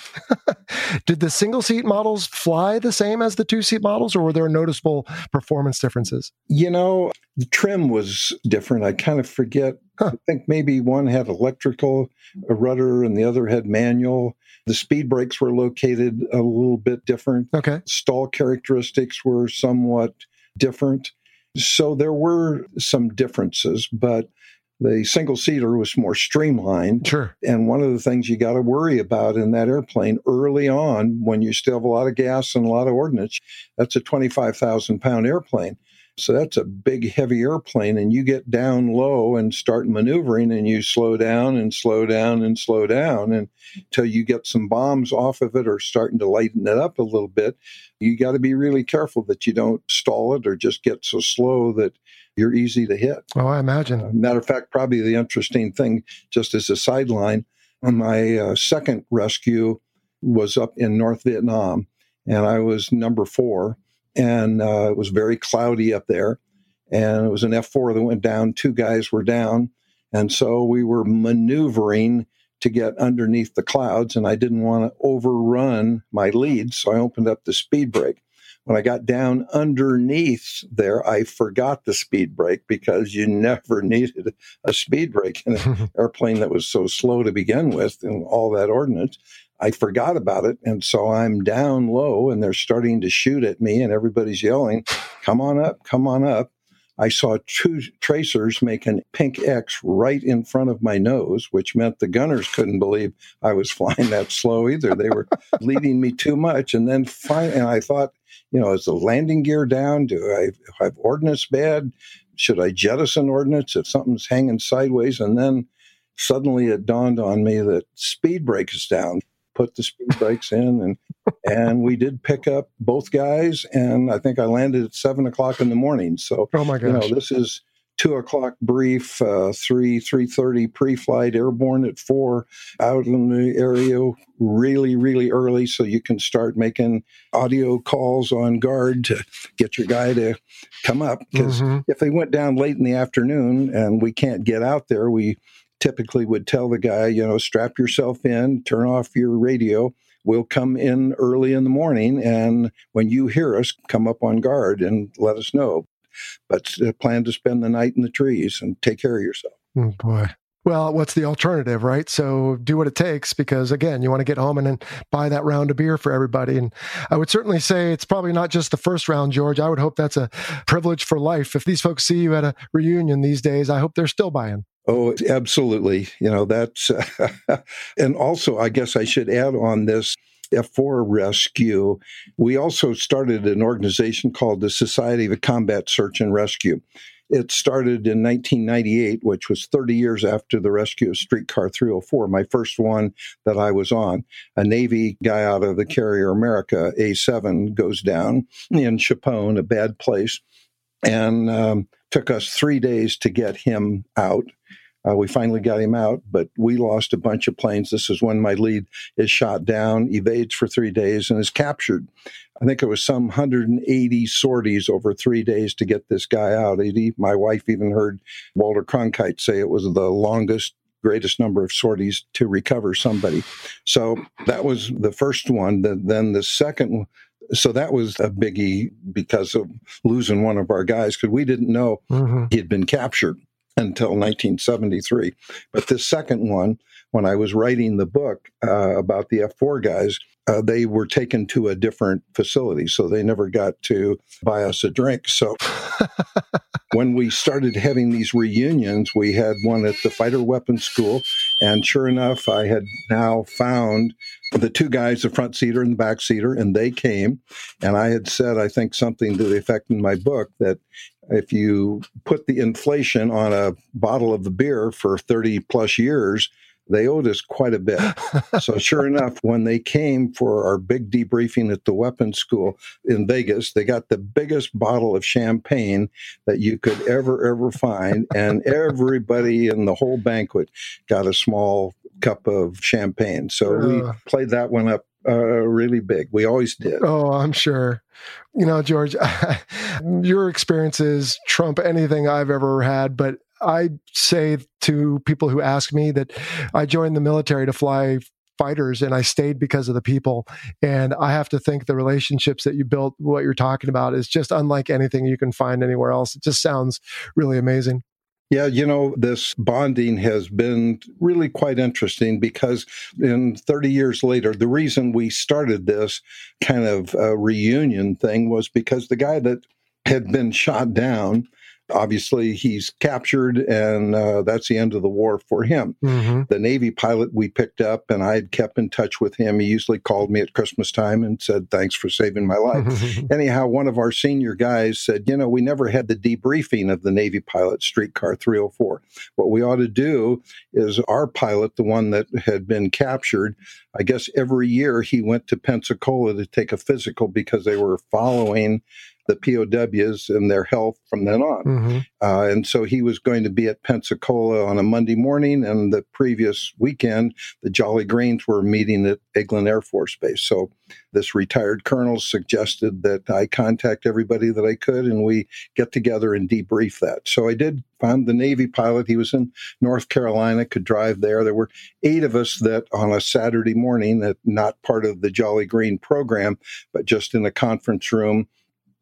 Did the single seat models fly the same as the two seat models, or were there noticeable performance differences? You know, the trim was different. I kind of forget. Huh. I think maybe one had electrical a rudder and the other had manual. The speed brakes were located a little bit different. Okay. Stall characteristics were somewhat different. So there were some differences, but the single-seater was more streamlined. Sure. And one of the things you got to worry about in that airplane early on, when you still have a lot of gas and a lot of ordnance, that's a twenty-five thousand pound airplane. So that's a big, heavy airplane, and you get down low and start maneuvering, and you slow down and slow down and slow down and until you get some bombs off of it or starting to lighten it up a little bit. You got to be really careful that you don't stall it or just get so slow that you're easy to hit. Oh, I imagine. Uh, matter of fact, probably the interesting thing, just as a sideline, my uh, second rescue was up in North Vietnam, and I was number four. And uh, it was very cloudy up there. And it was an F four that went down. Two guys were down. And so we were maneuvering to get underneath the clouds. And I didn't want to overrun my lead. So I opened up the speed brake. When I got down underneath there, I forgot the speed brake because you never needed a speed brake in an airplane that was so slow to begin with and all that ordnance. I forgot about it. And so I'm down low and they're starting to shoot at me and everybody's yelling, come on up, come on up. I saw two tracers make an pink X right in front of my nose, which meant the gunners couldn't believe I was flying that slow either. They were leading me too much. And then finally, and I thought, you know, is the landing gear down? Do I have ordnance bad? Should I jettison ordnance if something's hanging sideways? And then suddenly it dawned on me that speed brake is down. Put the speed brakes in, and and we did pick up both guys, and I think I landed at seven o'clock in the morning. So, oh my gosh, you know, this is two o'clock brief, uh, three three thirty pre-flight, airborne at four, out in the area really really early, so you can start making audio calls on guard to get your guy to come up. Because mm-hmm. if they went down late in the afternoon and we can't get out there, we typically would tell the guy, you know, strap yourself in, turn off your radio. We'll come in early in the morning, and when you hear us, come up on guard and let us know. But uh, plan to spend the night in the trees and take care of yourself. Oh, boy. Well, what's the alternative, right? So do what it takes, because again, you want to get home and then buy that round of beer for everybody. And I would certainly say it's probably not just the first round, George. I would hope that's a privilege for life. If these folks see you at a reunion these days, I hope they're still buying. Oh, absolutely. You know, that's, uh, and also, I guess I should add on this F four rescue. We also started an organization called the Society of Combat Search and Rescue. It started in nineteen ninety-eight, which was thirty years after the rescue of Streetcar three oh four, my first one that I was on. A Navy guy out of the carrier America, A seven, goes down in Chappone, a bad place, and um, took us three days to get him out. Uh, we finally got him out, but we lost a bunch of planes. This is when my lead is shot down, evades for three days, and is captured. I think it was some one hundred eighty sorties over three days to get this guy out. He, my wife even heard Walter Cronkite say it was the longest, greatest number of sorties to recover somebody. So that was the first one. The, then the second one. So that was a biggie because of losing one of our guys, because we didn't know mm-hmm. he had been captured until nineteen seventy-three. But this second one, when I was writing the book uh, about the F four guys, uh, they were taken to a different facility, so they never got to buy us a drink. So when we started having these reunions, we had one at the Fighter Weapons School, and sure enough, I had now found the two guys, the front seater and the back seater, and they came, and I had said, I think something to the effect in my book, that if you put the inflation on a bottle of the beer for thirty plus years, they owed us quite a bit. So sure enough, when they came for our big debriefing at the weapons school in Vegas, they got the biggest bottle of champagne that you could ever, ever find. And everybody in the whole banquet got a small cup of champagne. So uh, we played that one up uh, really big. We always did. Oh, I'm sure. You know, George, your experiences trump anything I've ever had, but I say to people who ask me that I joined the military to fly fighters, and I stayed because of the people. And I have to think the relationships that you built, what you're talking about, is just unlike anything you can find anywhere else. It just sounds really amazing. Yeah, you know, this bonding has been really quite interesting, because in thirty years later, the reason we started this kind of uh, reunion thing was because the guy that had been shot down, obviously, he's captured, and uh, that's the end of the war for him. Mm-hmm. The Navy pilot we picked up, and I had kept in touch with him. He usually called me at Christmas time and said, thanks for saving my life. Anyhow, one of our senior guys said, you know, we never had the debriefing of the Navy pilot, Streetcar three oh four. What we ought to do is our pilot, the one that had been captured, I guess every year he went to Pensacola to take a physical because they were following the P O Ws and their health from then on. Mm-hmm. Uh, and so he was going to be at Pensacola on a Monday morning, and the previous weekend, the Jolly Greens were meeting at Eglin Air Force Base. So this retired colonel suggested that I contact everybody that I could, and we get together and debrief that. So I did find the Navy pilot. He was in North Carolina, could drive there. There were eight of us that on a Saturday morning, that not part of the Jolly Green program, but just in a conference room,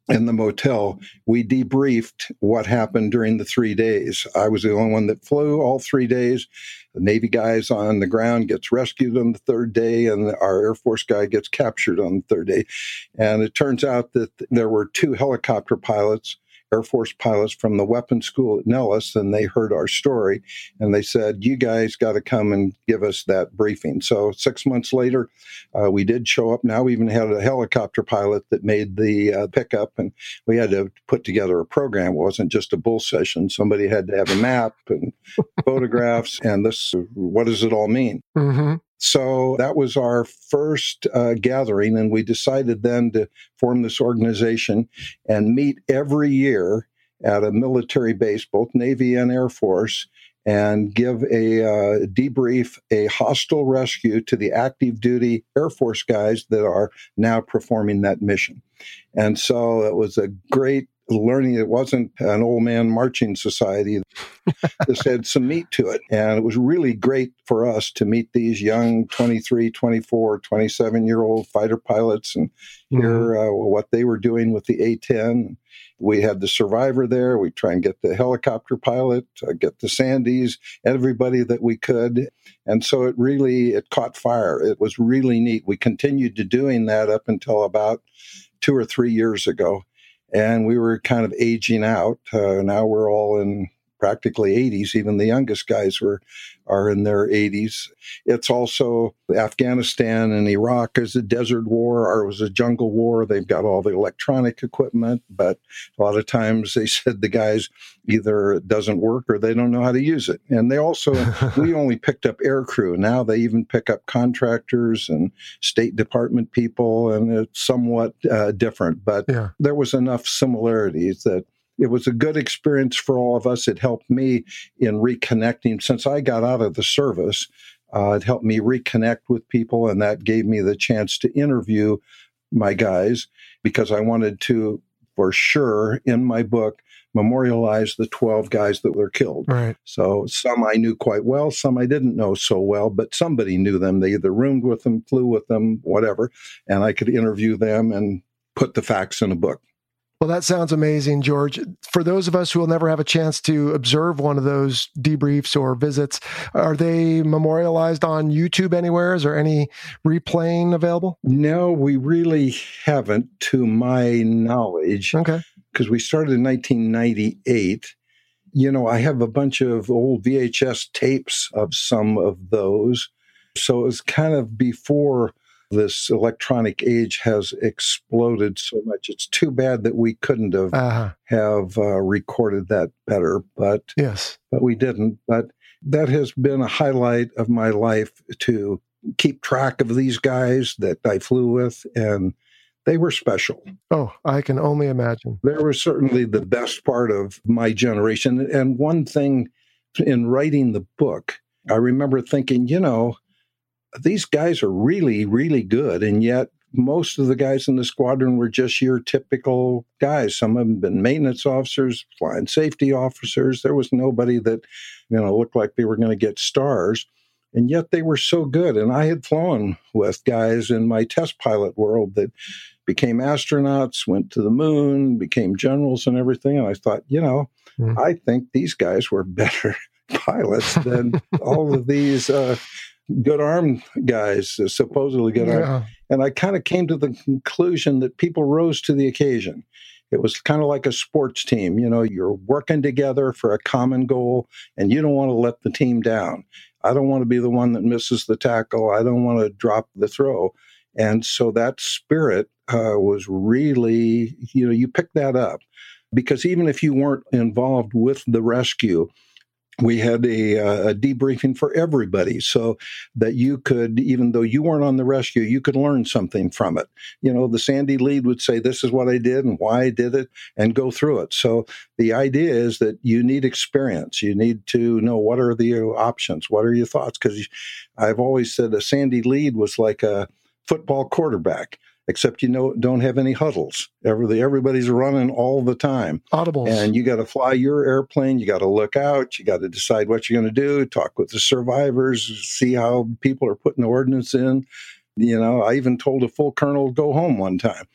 in the motel, we debriefed what happened during the three days. I was the only one that flew all three days. The Navy guys on the ground gets rescued on the third day, and our Air Force guy gets captured on the third day. And it turns out that there were two helicopter pilots, Air Force pilots from the weapons school at Nellis, and they heard our story, and they said, you guys got to come and give us that briefing. So six months later, uh, we did show up. Now we even had a helicopter pilot that made the uh, pickup, and we had to put together a program. It wasn't just a bull session. Somebody had to have a map and photographs, and this, what does it all mean? Mm-hmm. So that was our first uh, gathering, and we decided then to form this organization and meet every year at a military base, both Navy and Air Force, and give a uh, debrief, a hostile rescue to the active duty Air Force guys that are now performing that mission. And so it was a great learning. It wasn't an old man marching society. This had some meat to it. And it was really great for us to meet these young twenty-three, twenty-four, twenty-seven-year-old fighter pilots and hear uh, what they were doing with the A ten. We had the survivor there. We try and get the helicopter pilot, uh, get the Sandys, everybody that we could. And so it really, it caught fire. It was really neat. We continued to doing that up until about two or three years ago. And we were kind of aging out. Uh, now we're all in practically eighties. Even the youngest guys were are in their eighties. It's also Afghanistan and Iraq is a desert war, or it was a jungle war. They've got all the electronic equipment, but a lot of times they said the guys either it doesn't work or they don't know how to use it. And they also, we only picked up air crew. Now they even pick up contractors and State Department people, and it's somewhat uh, different. But yeah. There was enough similarities that it was a good experience for all of us. It helped me in reconnecting. Since I got out of the service, uh, it helped me reconnect with people, and that gave me the chance to interview my guys because I wanted to, for sure, in my book, memorialize the twelve guys that were killed. Right. So some I knew quite well, some I didn't know so well, but somebody knew them. They either roomed with them, flew with them, whatever, and I could interview them and put the facts in a book. Well, that sounds amazing, George. For those of us who will never have a chance to observe one of those debriefs or visits, are they memorialized on YouTube anywhere? Is there any replaying available? No, we really haven't, to my knowledge. Okay. Because we started in nineteen ninety-eight. You know, I have a bunch of old V H S tapes of some of those. So it was kind of before this electronic age has exploded so much. It's too bad that we couldn't have uh-huh. have uh, recorded that better, but yes, but we didn't. But that has been a highlight of my life, to keep track of these guys that I flew with, and they were special. Oh, I can only imagine. They were certainly the best part of my generation. And one thing in writing the book, I remember thinking, you know, these guys are really, really good, and yet most of the guys in the squadron were just your typical guys. Some of them have been maintenance officers, flying safety officers. There was nobody that, you know, looked like they were going to get stars, and yet they were so good. And I had flown with guys in my test pilot world that became astronauts, went to the moon, became generals and everything. And I thought, you know, mm. I think these guys were better pilots than all of these uh good armed guys, uh, supposedly good armed. Yeah. And I kind of came to the conclusion that people rose to the occasion. It was kind of like a sports team. You know, you're working together for a common goal, and you don't want to let the team down. I don't want to be the one that misses the tackle. I don't want to drop the throw. And so that spirit uh, was really, you know, you pick that up. Because even if you weren't involved with the rescue, we had a, uh, a debriefing for everybody so that you could, even though you weren't on the rescue, you could learn something from it. You know, the Sandy lead would say, this is what I did and why I did it, and go through it. So the idea is that you need experience. You need to know what are the options. What are your thoughts? Because I've always said a Sandy lead was like a football quarterback, except you know don't have any huddles. Every, everybody's running all the time. Audibles. And you got to fly your airplane. You got to look out. You got to decide what you're going to do, talk with the survivors, see how people are putting ordnance in. You know, I even told a full colonel to go home one time.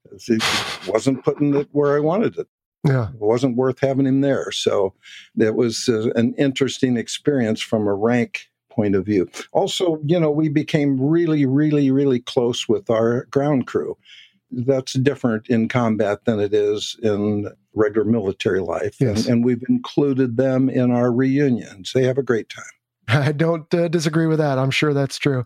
He wasn't putting it where I wanted it. Yeah. It wasn't worth having him there. So it was uh, an interesting experience from a rank point of view. Also, you know, we became really, really, really close with our ground crew. That's different in combat than it is in regular military life. Yes. And, and we've included them in our reunions. They have a great time. I don't uh, disagree with that. I'm sure that's true.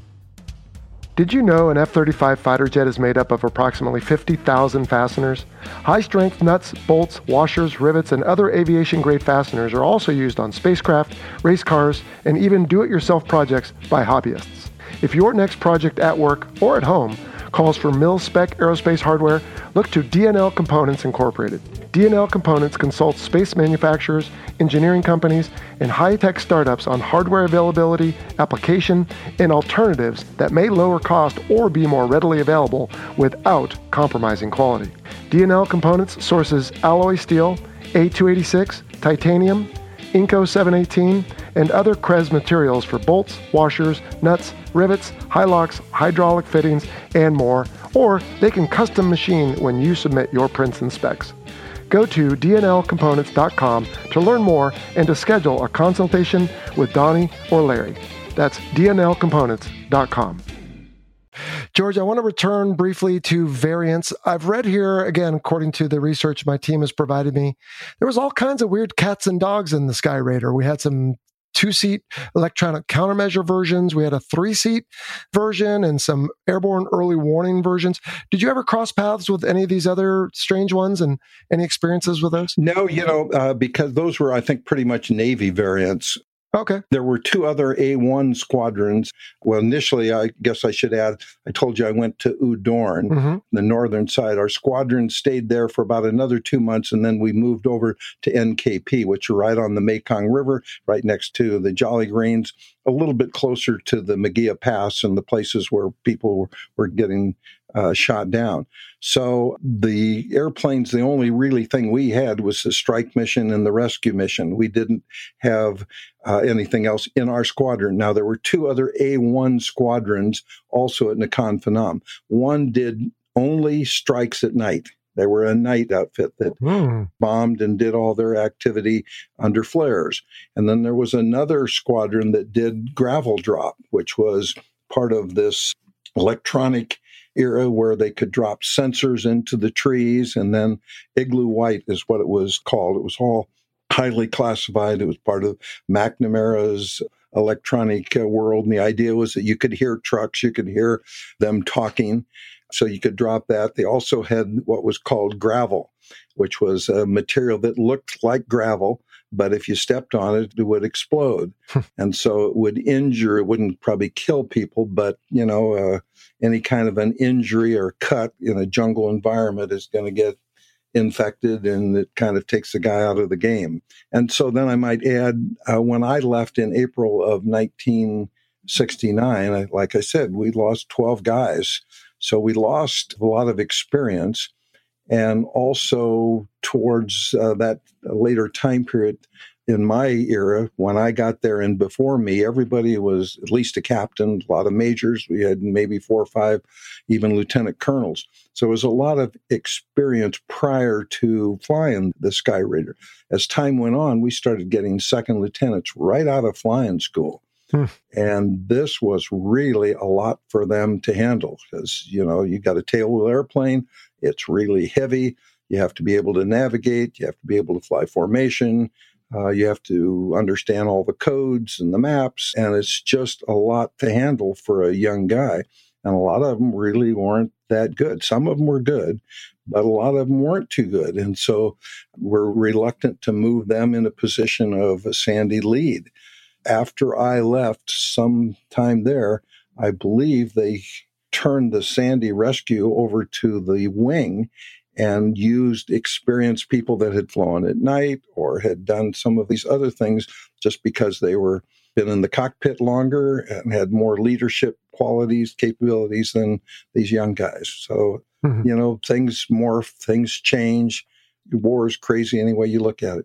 Did you know an F thirty-five fighter jet is made up of approximately fifty thousand fasteners? High-strength nuts, bolts, washers, rivets, and other aviation-grade fasteners are also used on spacecraft, race cars, and even do-it-yourself projects by hobbyists. If your next project at work or at home calls for mil-spec aerospace hardware, look to D N L Components Incorporated. D N L Components consults space manufacturers, engineering companies, and high-tech startups on hardware availability, application, and alternatives that may lower cost or be more readily available without compromising quality. D N L Components sources alloy steel, A two eighty-six, titanium, Inco seven eighteen, and other C R E S materials for bolts, washers, nuts, rivets, high-locks, hydraulic fittings, and more, or they can custom machine when you submit your prints and specs. Go to D N L components dot com to learn more and to schedule a consultation with Donnie or Larry. That's D N L components dot com. George, I want to return briefly to variants. I've read here, again, according to the research my team has provided me, there was all kinds of weird cats and dogs in the Sky Raider. We had some two-seat electronic countermeasure versions. We had a three-seat version and some airborne early warning versions. Did you ever cross paths with any of these other strange ones and any experiences with those? No, you know, uh, because those were, I think, pretty much Navy variants. Okay. There were two other A one squadrons. Well, initially, I guess I should add, I told you I went to Udorn, mm-hmm. the northern side. Our squadron stayed there for about another two months, and then we moved over to N K P, which are right on the Mekong River, right next to the Jolly Greens, a little bit closer to the Magia Pass and the places where people were, were getting uh, shot down. So the airplanes, the only really thing we had was the strike mission and the rescue mission. We didn't have uh, anything else in our squadron. Now, there were two other A one squadrons also at Nakhon Phanom. One did only strikes at night. They were a night outfit that mm. bombed and did all their activity under flares. And then there was another squadron that did gravel drop, which was part of this electronic era where they could drop sensors into the trees. And then Igloo White is what it was called. It was all highly classified. It was part of McNamara's electronic uh, world. And the idea was that you could hear trucks, you could hear them talking. So you could drop that. They also had what was called gravel, which was a material that looked like gravel, but if you stepped on it, it would explode. And so it would injure, it wouldn't probably kill people, but, you know, uh, any kind of an injury or cut in a jungle environment is going to get infected, and it kind of takes the guy out of the game. And so then I might add, uh, when I left in April of nineteen sixty-nine, I, like I said, we lost twelve guys. So we lost a lot of experience. And also towards uh, that later time period in my era, when I got there and before me, everybody was at least a captain, a lot of majors. We had maybe four or five, even lieutenant colonels. So it was a lot of experience prior to flying the Sky Raider. As time went on, we started getting second lieutenants right out of flying school. Hmm. And this was really a lot for them to handle because, you know, you got a tailwheel airplane. It's really heavy. You have to be able to navigate. You have to be able to fly formation. Uh, you have to understand all the codes and the maps. And it's just a lot to handle for a young guy. And a lot of them really weren't that good. Some of them were good, but a lot of them weren't too good. And so we're reluctant to move them in a position of a Sandy lead. After I left some time there, I believe they turned the Sandy rescue over to the wing and used experienced people that had flown at night or had done some of these other things just because they were been in the cockpit longer and had more leadership qualities, capabilities than these young guys. So, mm-hmm. you know, things morph, things change. War is crazy any way you look at it.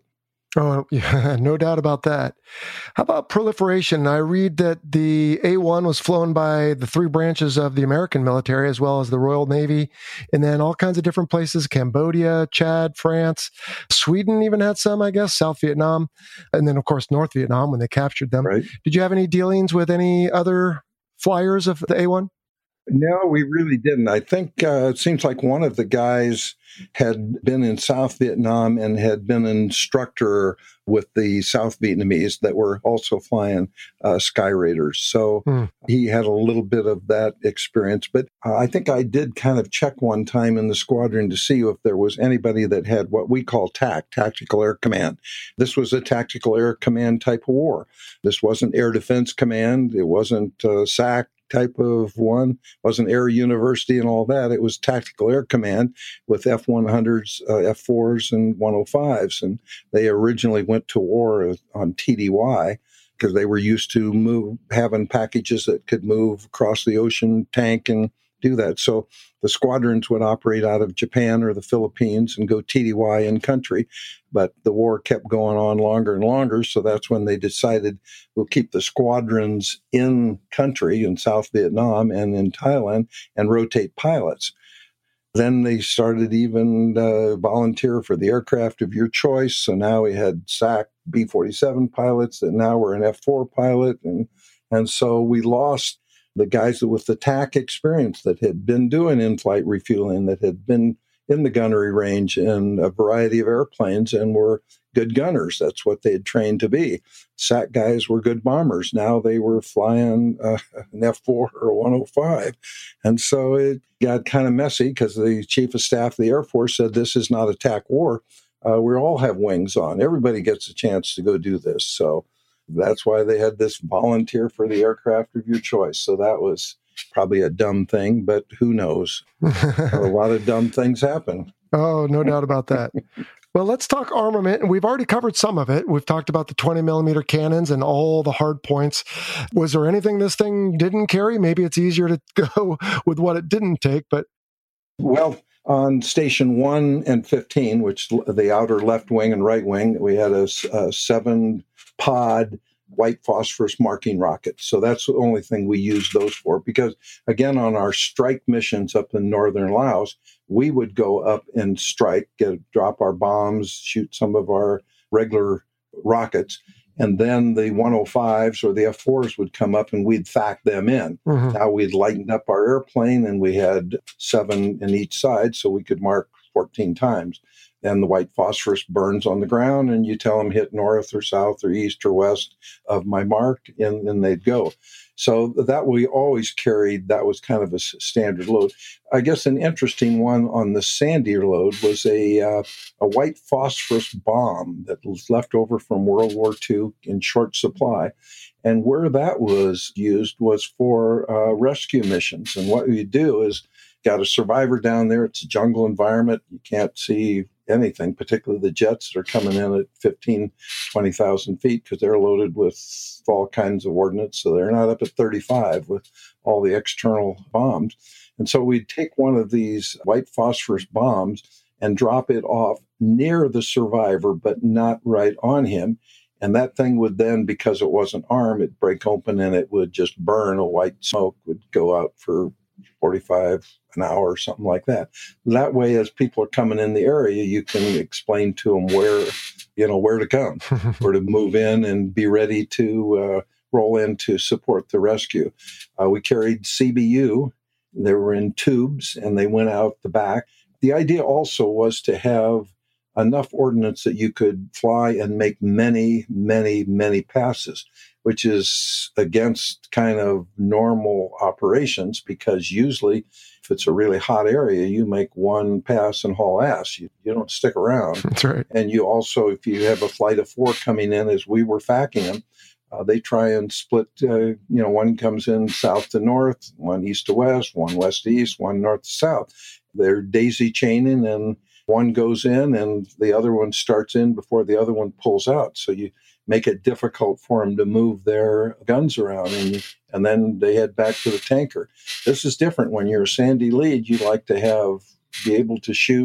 Oh, yeah, no doubt about that. How about proliferation? I read that the A one was flown by the three branches of the American military, as well as the Royal Navy, and then all kinds of different places, Cambodia, Chad, France, Sweden even had some, I guess, South Vietnam, and then, of course, North Vietnam when they captured them. Right. Did you have any dealings with any other flyers of the A one? No, we really didn't. I think uh, it seems like one of the guys had been in South Vietnam and had been an instructor with the South Vietnamese that were also flying uh, Sky Raiders. So hmm. he had a little bit of that experience. But uh, I think I did kind of check one time in the squadron to see if there was anybody that had what we call T A C, Tactical Air Command. This was a Tactical Air Command type of war. This wasn't Air Defense Command. It wasn't uh, S A C type of one, wasn't Air University and all that. It was Tactical Air Command with F one hundreds, uh, F fours, and one oh fives. And they originally went to war on T D Y because they were used to move, having packages that could move across the ocean, tank, and do that. So the squadrons would operate out of Japan or the Philippines and go T D Y in country. But the war kept going on longer and longer. So that's when they decided we'll keep the squadrons in country in South Vietnam and in Thailand and rotate pilots. Then they started even uh, volunteer for the aircraft of your choice. So now we had S A C B forty-seven pilots, and now we're an F four pilot. And, and so we lost the guys with the T A C experience that had been doing in-flight refueling, that had been in the gunnery range in a variety of airplanes and were good gunners. That's what they had trained to be. S A C guys were good bombers. Now they were flying uh, an F four or one oh five. And so it got kind of messy because the chief of staff of the Air Force said, this is not a T A C war. Uh, we all have wings on. Everybody gets a chance to go do this. So that's why they had this volunteer for the aircraft of your choice. So that was probably a dumb thing, but who knows? A lot of dumb things happen. Oh, no doubt about that. Well, let's talk armament. And we've already covered some of it. We've talked about the twenty millimeter cannons and all the hard points. Was there anything this thing didn't carry? Maybe it's easier to go with what it didn't take, but. Well, on Station one and fifteen, which the outer left wing and right wing, we had a, a seven pod white phosphorus marking rocket. So that's the only thing we use those for. Because, again, on our strike missions up in northern Laos, we would go up and strike, get, drop our bombs, shoot some of our regular rockets, and then the one oh fives or the F fours would come up and we'd fact them in. Mm-hmm. Now we'd lighten up our airplane, and we had seven in each side, so we could mark fourteen times. And the white phosphorus burns on the ground, and you tell them hit north or south or east or west of my mark, and then they'd go. So that we always carried, that was kind of a standard load. I guess an interesting one on the Sandy load was a uh, a white phosphorus bomb that was left over from World War Two in short supply. And where that was used was for uh, rescue missions. And what you do is got a survivor down there. It's a jungle environment. You can't see anything, particularly the jets that are coming in at fifteen, twenty thousand feet because they're loaded with all kinds of ordnance. So they're not up at thirty-five with all the external bombs. And so we'd take one of these white phosphorus bombs and drop it off near the survivor, but not right on him. And that thing would then, because it wasn't armed, it'd break open and it would just burn. A white smoke would go out for forty-five an hour or something like that. That way, as people are coming in the area, you can explain to them where, you know, where to come, where to move in and be ready to uh, roll in to support the rescue. Uh, we carried C B U. They were in tubes and they went out the back. The idea also was to have enough ordnance that you could fly and make many, many, many passes, which is against kind of normal operations, because usually if it's a really hot area, you make one pass and haul ass. You, you don't stick around. That's right. And you also, if you have a flight of four coming in, as we were facking them, uh, they try and split, uh, you know, one comes in south to north, one east to west, one west to east, one north to south. They're daisy chaining, and one goes in and the other one starts in before the other one pulls out. So you make it difficult for them to move their guns around, and, and then they head back to the tanker. This is different. When you're a Sandy lead, you like to have, be able to shoot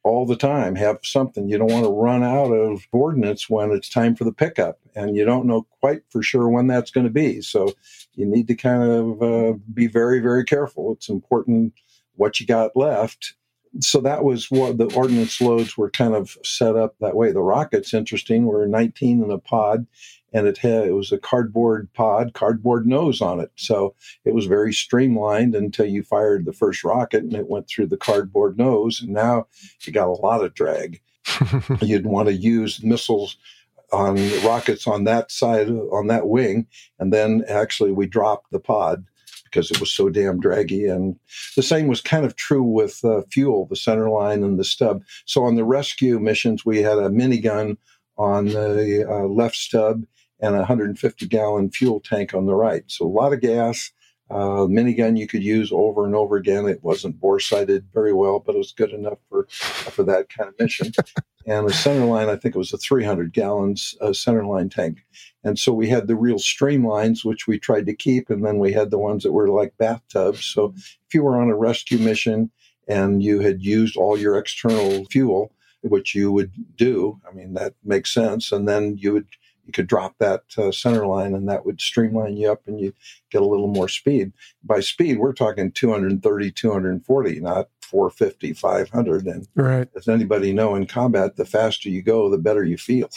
all the time. Have something. You don't want to run out of ordnance when it's time for the pickup, and you don't know quite for sure when that's going to be. So you need to kind of uh, be very, very careful. It's important what you got left. So that was what the ordnance loads were kind of set up that way. The rockets, interesting, were nineteen in a pod, and it had it was a cardboard pod, cardboard nose on it. So it was very streamlined until you fired the first rocket, and it went through the cardboard nose. And now you got a lot of drag. You'd want to use missiles on rockets on that side, on that wing, and then actually we dropped the pod because it was so damn draggy. And the same was kind of true with uh, fuel, the center line and the stub. So on the rescue missions, we had a minigun on the uh, left stub and a one hundred fifty gallon fuel tank on the right. So a lot of gas. Uh, minigun you could use over and over again. It wasn't bore-sighted very well, but it was good enough for for that kind of mission. And the center line, I think it was a three hundred gallons uh, center line tank. And so we had the real streamlines, which we tried to keep, and then we had the ones that were like bathtubs. So if you were on a rescue mission and you had used all your external fuel, which you would do, I mean, that makes sense. And then you would you could drop that uh, center line, and that would streamline you up, and you get a little more speed. By speed, we're talking two thirty, two forty, not four fifty, five hundred. And right. As anybody know in combat, the faster you go, the better you feel.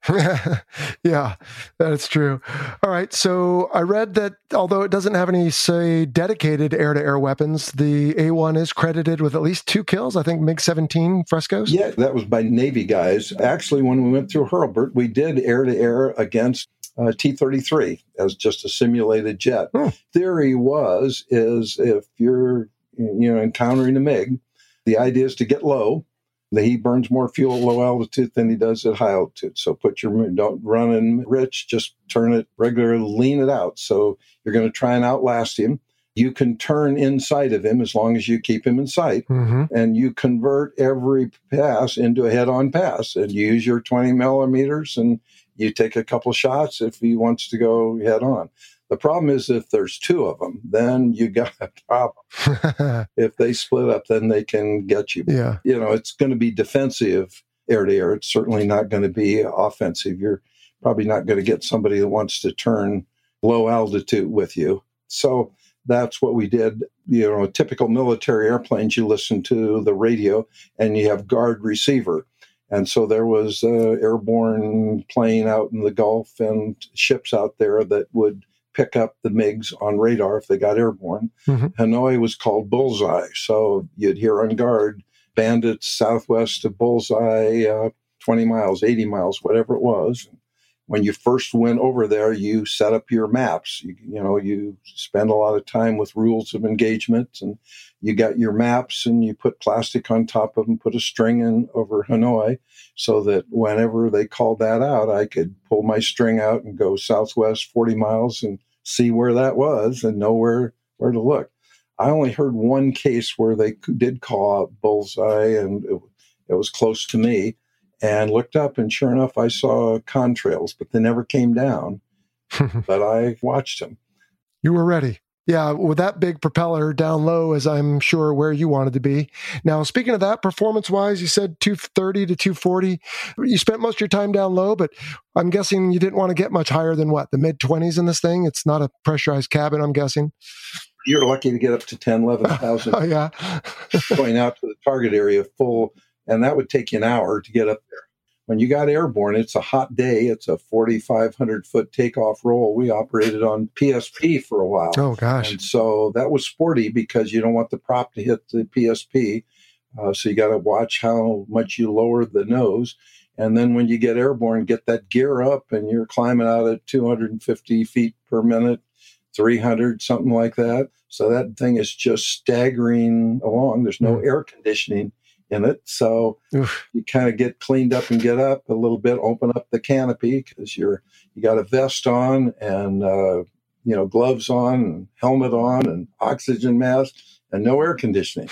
Yeah, that's true. All right. So I read that although it doesn't have any, say, dedicated air-to-air weapons, the A one is credited with at least two kills. I think MiG seventeen Frescos. Yeah, that was by Navy guys. Actually, when we went through Hurlburt, we did air-to-air against uh, T thirty-three as just a simulated jet. Hmm. Theory was, is if you're you know encountering a MiG, the idea is to get low. He burns more fuel at low altitude than he does at high altitude. So put your, don't run in rich, just turn it regular, lean it out. So you're going to try and outlast him. You can turn inside of him as long as you keep him in sight. Mm-hmm. And you convert every pass into a head-on pass. And you use your twenty millimeters and you take a couple shots if he wants to go head-on. The problem is if there's two of them, then you got a problem. If they split up, then they can get you. Yeah. You know, it's going to be defensive air-to-air. It's certainly not going to be offensive. You're probably not going to get somebody that wants to turn low altitude with you. So that's what we did. You know, typical military airplanes, you listen to the radio and you have guard receiver. And so there was an airborne plane out in the Gulf and ships out there that would pick up the MiGs on radar if they got airborne. Mm-hmm. Hanoi was called Bullseye. So you'd hear on guard, bandits southwest of Bullseye, uh, twenty miles, eighty miles, whatever it was. When you first went over there, you set up your maps. You, you know, you spend a lot of time with rules of engagement, and you got your maps and you put plastic on top of them, put a string in over Hanoi so that whenever they called that out, I could pull my string out and go southwest forty miles and see where that was and know where, where to look. I only heard one case where they did call out Bullseye, and it, it was close to me. And looked up, and sure enough, I saw contrails, but they never came down. But I watched them. You were ready. Yeah, with that big propeller down low, as I'm sure where you wanted to be. Now, speaking of that, performance-wise, you said two thirty to two forty. You spent most of your time down low, but I'm guessing you didn't want to get much higher than what, the mid-twenties in this thing? It's not a pressurized cabin, I'm guessing. You're lucky to get up to ten, eleven thousand. Oh, yeah. Going out to the target area full. And that would take you an hour to get up there. When you got airborne, it's a hot day. It's a forty-five hundred foot takeoff roll. We operated on P S P for a while. Oh, gosh. And so that was sporty because you don't want the prop to hit the P S P. Uh, so you got to watch how much you lower the nose. And then when you get airborne, get that gear up and you're climbing out at two hundred fifty feet per minute, three hundred, something like that. So that thing is just staggering along. There's no mm. air conditioning in it. So Oof. You kind of get cleaned up and get up a little bit, open up the canopy because you're, you got a vest on and, uh, you know, gloves on and helmet on and oxygen mask and no air conditioning.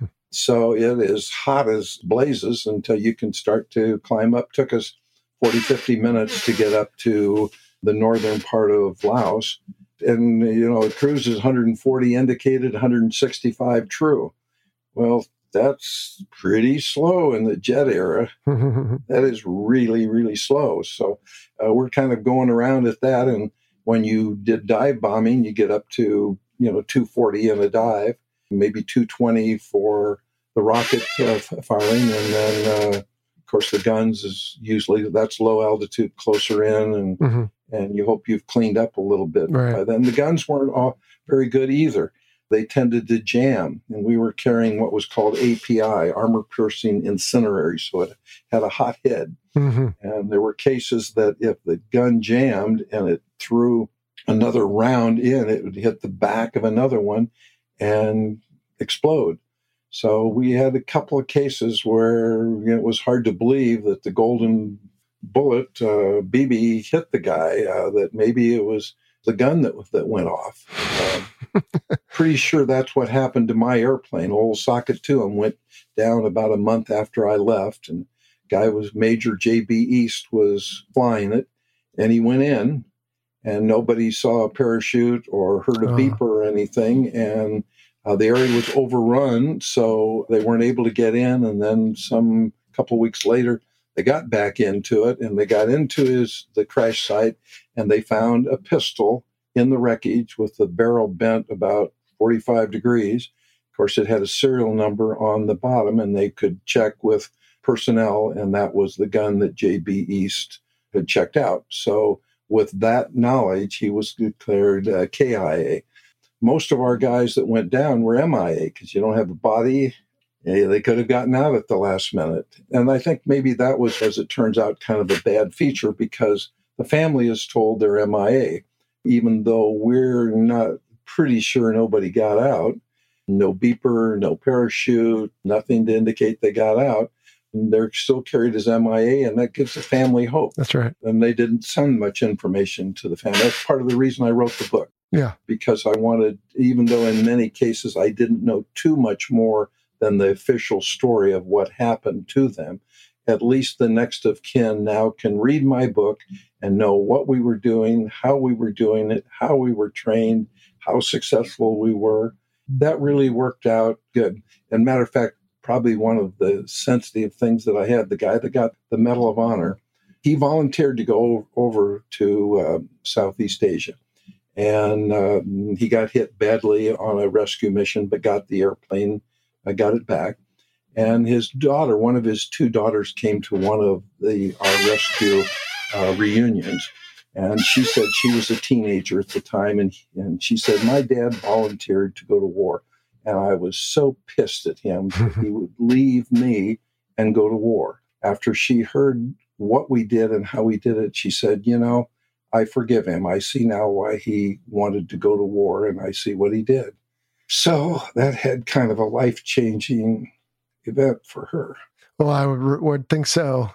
So it is hot as blazes until you can start to climb up. Took us forty, fifty minutes to get up to the northern part of Laos. And, you know, cruise is one hundred forty indicated, one hundred sixty-five true. Well, that's pretty slow in the jet era. That is really, really slow. So uh, we're kind of going around at that. And when you did dive bombing, you get up to, you know, two forty in a dive, maybe two twenty for the rocket uh, firing. And then, uh, of course, the guns is usually, that's low altitude, closer in, and mm-hmm. and you hope you've cleaned up a little bit. Right. By then, the guns weren't all very good either. They tended to jam, and we were carrying what was called A P I, armor-piercing incendiary, so it had a hot head. Mm-hmm. And there were cases that if the gun jammed and it threw another round in, it would hit the back of another one and explode. So we had a couple of cases where, you know, it was hard to believe that the golden bullet uh, B B hit the guy, uh, that maybe it was the gun that that went off. Uh, pretty sure that's what happened to my airplane. Old Socket two and went down about a month after I left. And guy was Major J B East was flying it, and he went in, and nobody saw a parachute or heard a uh. beep or anything. And uh, the area was overrun, so they weren't able to get in. And then some couple weeks later, they got back into it, and they got into his the crash site, and they found a pistol in the wreckage with the barrel bent about forty-five degrees. Of course, it had a serial number on the bottom, and they could check with personnel, and that was the gun that J B East had checked out. So with that knowledge, he was declared uh, K I A. Most of our guys that went down were M I A because you don't have a body. They could have gotten out at the last minute. And I think maybe that was, as it turns out, kind of a bad feature because the family is told they're M I A, even though we're not pretty sure nobody got out. No beeper, no parachute, nothing to indicate they got out. And they're still carried as M I A, and that gives the family hope. That's right. And they didn't send much information to the family. That's part of the reason I wrote the book. Yeah. Because I wanted, even though in many cases I didn't know too much more than the official story of what happened to them, at least the next of kin now can read my book and know what we were doing, how we were doing it, how we were trained, how successful we were. That really worked out good. And matter of fact, probably one of the sensitive things that I had, the guy that got the Medal of Honor, he volunteered to go over to uh, Southeast Asia. And uh, he got hit badly on a rescue mission, but got the airplane, I got it back. And his daughter, one of his two daughters, came to one of the our rescue uh, reunions. And she said she was a teenager at the time. And, and she said, my dad volunteered to go to war. And I was so pissed at him that he would leave me and go to war. After she heard what we did and how we did it, she said, you know, I forgive him. I see now why he wanted to go to war, and I see what he did. So that had kind of a life-changing event for her. Well, I would, would think so.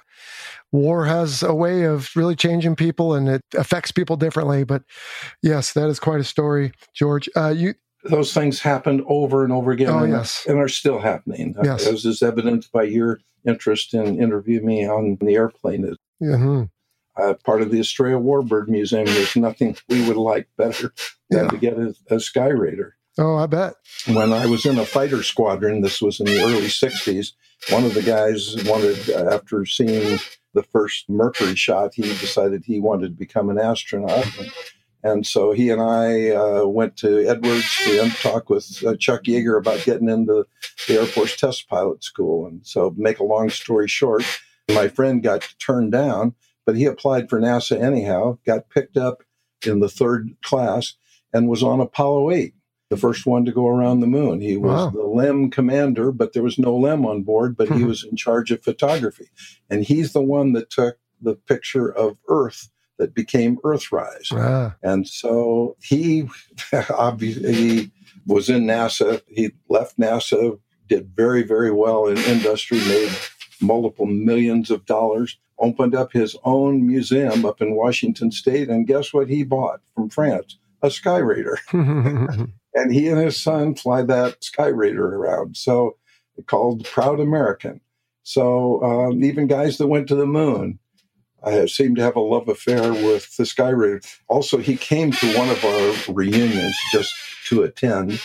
War has a way of really changing people, and it affects people differently. But yes, that is quite a story, George. Uh, you Those things happened over and over again, oh, and, yes. and are still happening. Yes. As is evident by your interest in interviewing me on the airplane. Mm-hmm. Uh, part of the Estrella Warbird Museum. There's nothing we would like better than yeah. to get a, a Sky Raider. Oh, I bet. When I was in a fighter squadron, this was in the early sixties, one of the guys wanted, uh, after seeing the first Mercury shot, he decided he wanted to become an astronaut. And, and so he and I uh, went to Edwards to talk with uh, Chuck Yeager about getting into the Air Force Test Pilot School. And so, make a long story short, my friend got turned down, but he applied for NASA anyhow, got picked up in the third class, and was on Apollo eight, the first one to go around the moon. He was wow. the L E M commander, but there was no L E M on board, but he was in charge of photography. And he's the one that took the picture of Earth that became Earthrise. Ah. And so he obviously he was in NASA. He left NASA, did very, very well in industry, made multiple millions of dollars, opened up his own museum up in Washington State, and guess what he bought from France? A Sky Raider. And he and his son fly that Sky Raider around. So called Proud American. So um, even guys that went to the moon uh, seem to have a love affair with the Sky Raider. Also, he came to one of our reunions just to attend.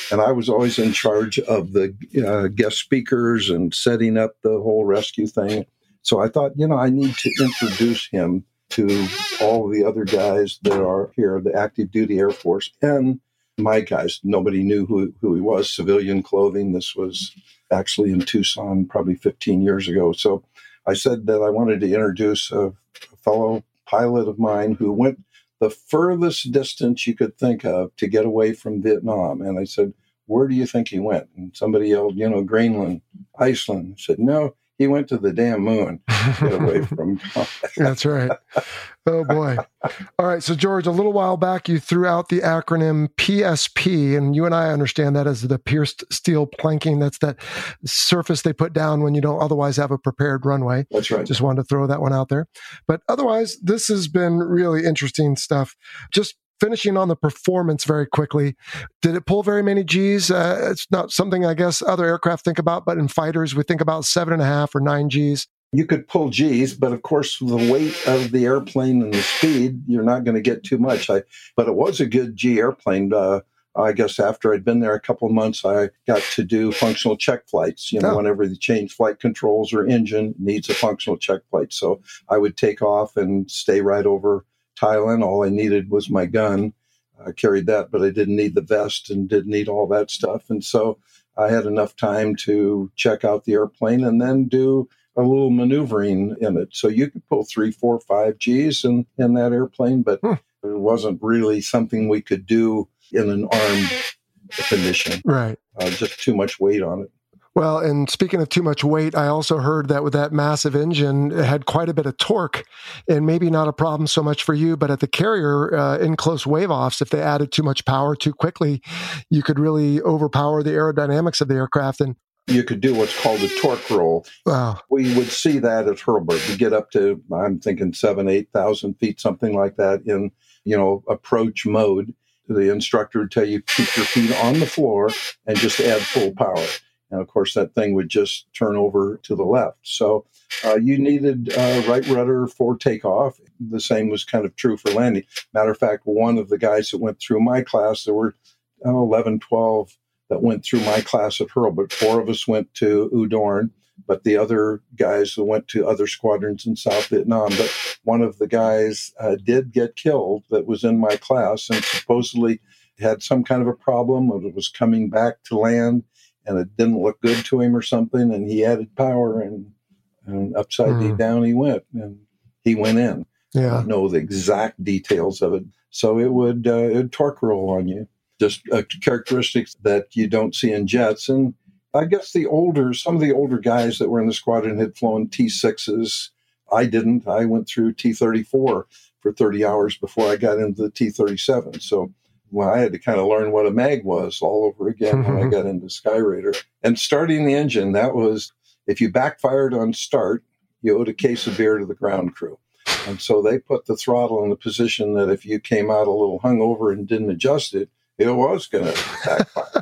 And I was always in charge of the uh, guest speakers and setting up the whole rescue thing. So I thought, you know, I need to introduce him to all the other guys that are here, the active duty Air Force, and my guys. Nobody knew who, who he was, civilian clothing. This was actually in Tucson probably fifteen years ago. So I said that I wanted to introduce a, a fellow pilot of mine who went the furthest distance you could think of to get away from Vietnam. And I said, where do you think he went? And somebody yelled, you know, Greenland, Iceland. I said, no, he went to the damn moon to get away from. That's right. Oh, boy. All right. So, George, a little while back, you threw out the acronym P S P, and you and I understand that as the pierced steel planking. That's that surface they put down when you don't otherwise have a prepared runway. That's right. Just wanted to throw that one out there. But otherwise, this has been really interesting stuff. Just finishing on the performance very quickly, did it pull very many Gs? Uh, it's not something I guess other aircraft think about, but in fighters, we think about seven and a half or nine Gs. You could pull Gs, but of course, the weight of the airplane and the speed, you're not going to get too much. I, but it was a good G airplane. Uh, I guess after I'd been there a couple of months, I got to do functional check flights. You know, oh. whenever they change flight controls or engine needs a functional check flight. So I would take off and stay right over Thailand. All I needed was my gun. I carried that, but I didn't need the vest and didn't need all that stuff. And so I had enough time to check out the airplane and then do a little maneuvering in it. So you could pull three, four, five Gs in, in that airplane, but hmm. it wasn't really something we could do in an armed condition. Right. Uh, just too much weight on it. Well, and speaking of too much weight, I also heard that with that massive engine, it had quite a bit of torque, and maybe not a problem so much for you, but at the carrier, uh, in close wave-offs, if they added too much power too quickly, you could really overpower the aerodynamics of the aircraft. And you could do what's called a torque roll. Wow. We would see that at Hurlburt. We get up to, I'm thinking seven, eight thousand feet, something like that in, you know, approach mode. The instructor would tell you, keep your feet on the floor and just add full power. And of course, that thing would just turn over to the left. So uh, you needed uh, right rudder for takeoff. The same was kind of true for landing. Matter of fact, one of the guys that went through my class, there were oh, eleven, twelve that went through my class at Hurlburt. Four of us went to U Dorn, but the other guys that went to other squadrons in South Vietnam. But one of the guys uh, did get killed that was in my class and supposedly had some kind of a problem. It was coming back to land, and it didn't look good to him or something, and he added power, and, and upside mm. down he went, and he went in. Yeah. I don't know the exact details of it. So it would, uh, it would torque roll on you. Just uh, characteristics that you don't see in jets. And I guess the older, some of the older guys that were in the squadron had flown T sixes. I didn't. I went through T thirty-four for thirty hours before I got into the T thirty-seven. So well, I had to kind of learn what a mag was all over again when I got into Skyraider. And starting the engine, that was, if you backfired on start, you owed a case of beer to the ground crew. And so they put the throttle in the position that if you came out a little hungover and didn't adjust it, it was going to backfire.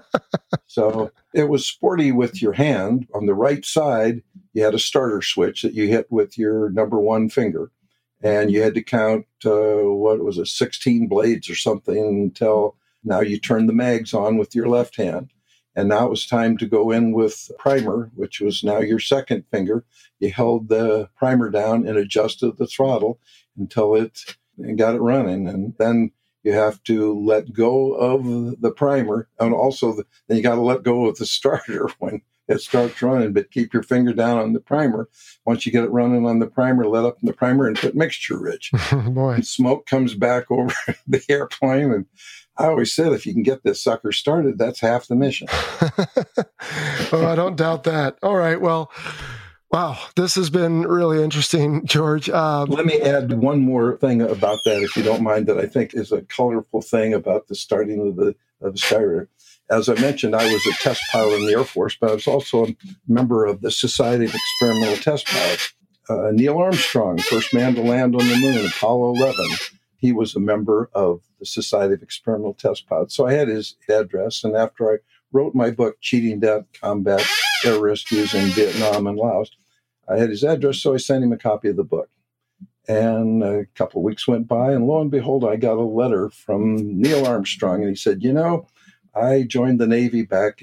So it was sporty with your hand. On the right side, you had a starter switch that you hit with your number one finger. And you had to count, uh, what was it, sixteen blades or something until now you turn the mags on with your left hand. And now it was time to go in with primer, which was now your second finger. You held the primer down and adjusted the throttle until it and got it running. And then you have to let go of the primer. And also, the, then you got to let go of the starter when it starts running, but keep your finger down on the primer. Once you get it running on the primer, let up in the primer and put mixture rich. Boy. And smoke comes back over the airplane. And I always said, if you can get this sucker started, that's half the mission. Oh, I don't doubt that. All right. Well, wow, this has been really interesting, George. Um, Let me add one more thing about that, if you don't mind, that I think is a colorful thing about the starting of the, of the Skyraider. As I mentioned, I was a test pilot in the Air Force, but I was also a member of the Society of Experimental Test Pilots. Uh, Neil Armstrong, first man to land on the moon, Apollo eleven, he was a member of the Society of Experimental Test Pilots. So I had his address, and after I wrote my book, Cheating Death, Combat, Air Rescues in Vietnam and Laos, I had his address, so I sent him a copy of the book. And a couple of weeks went by, and lo and behold, I got a letter from Neil Armstrong, and he said, you know, I joined the Navy back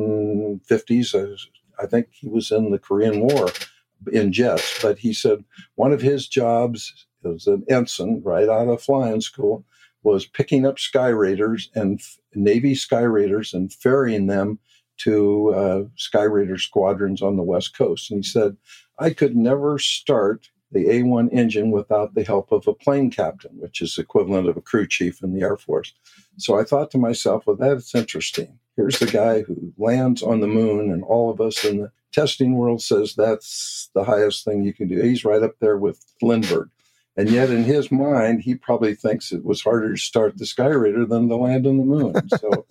in fifties. I, was, I think he was in the Korean War in jets, but he said one of his jobs as an ensign right out of flying school was picking up Sky Raiders and Navy Sky Raiders and ferrying them to uh, Sky Raider squadrons on the West Coast. And he said, I could never start the A one engine without the help of a plane captain, which is equivalent of a crew chief in the Air Force. So I thought to myself, well, that's interesting. Here's the guy who lands on the moon, and all of us in the testing world says that's the highest thing you can do. He's right up there with Lindbergh. And yet in his mind, he probably thinks it was harder to start the Sky Raider than to land on the moon. So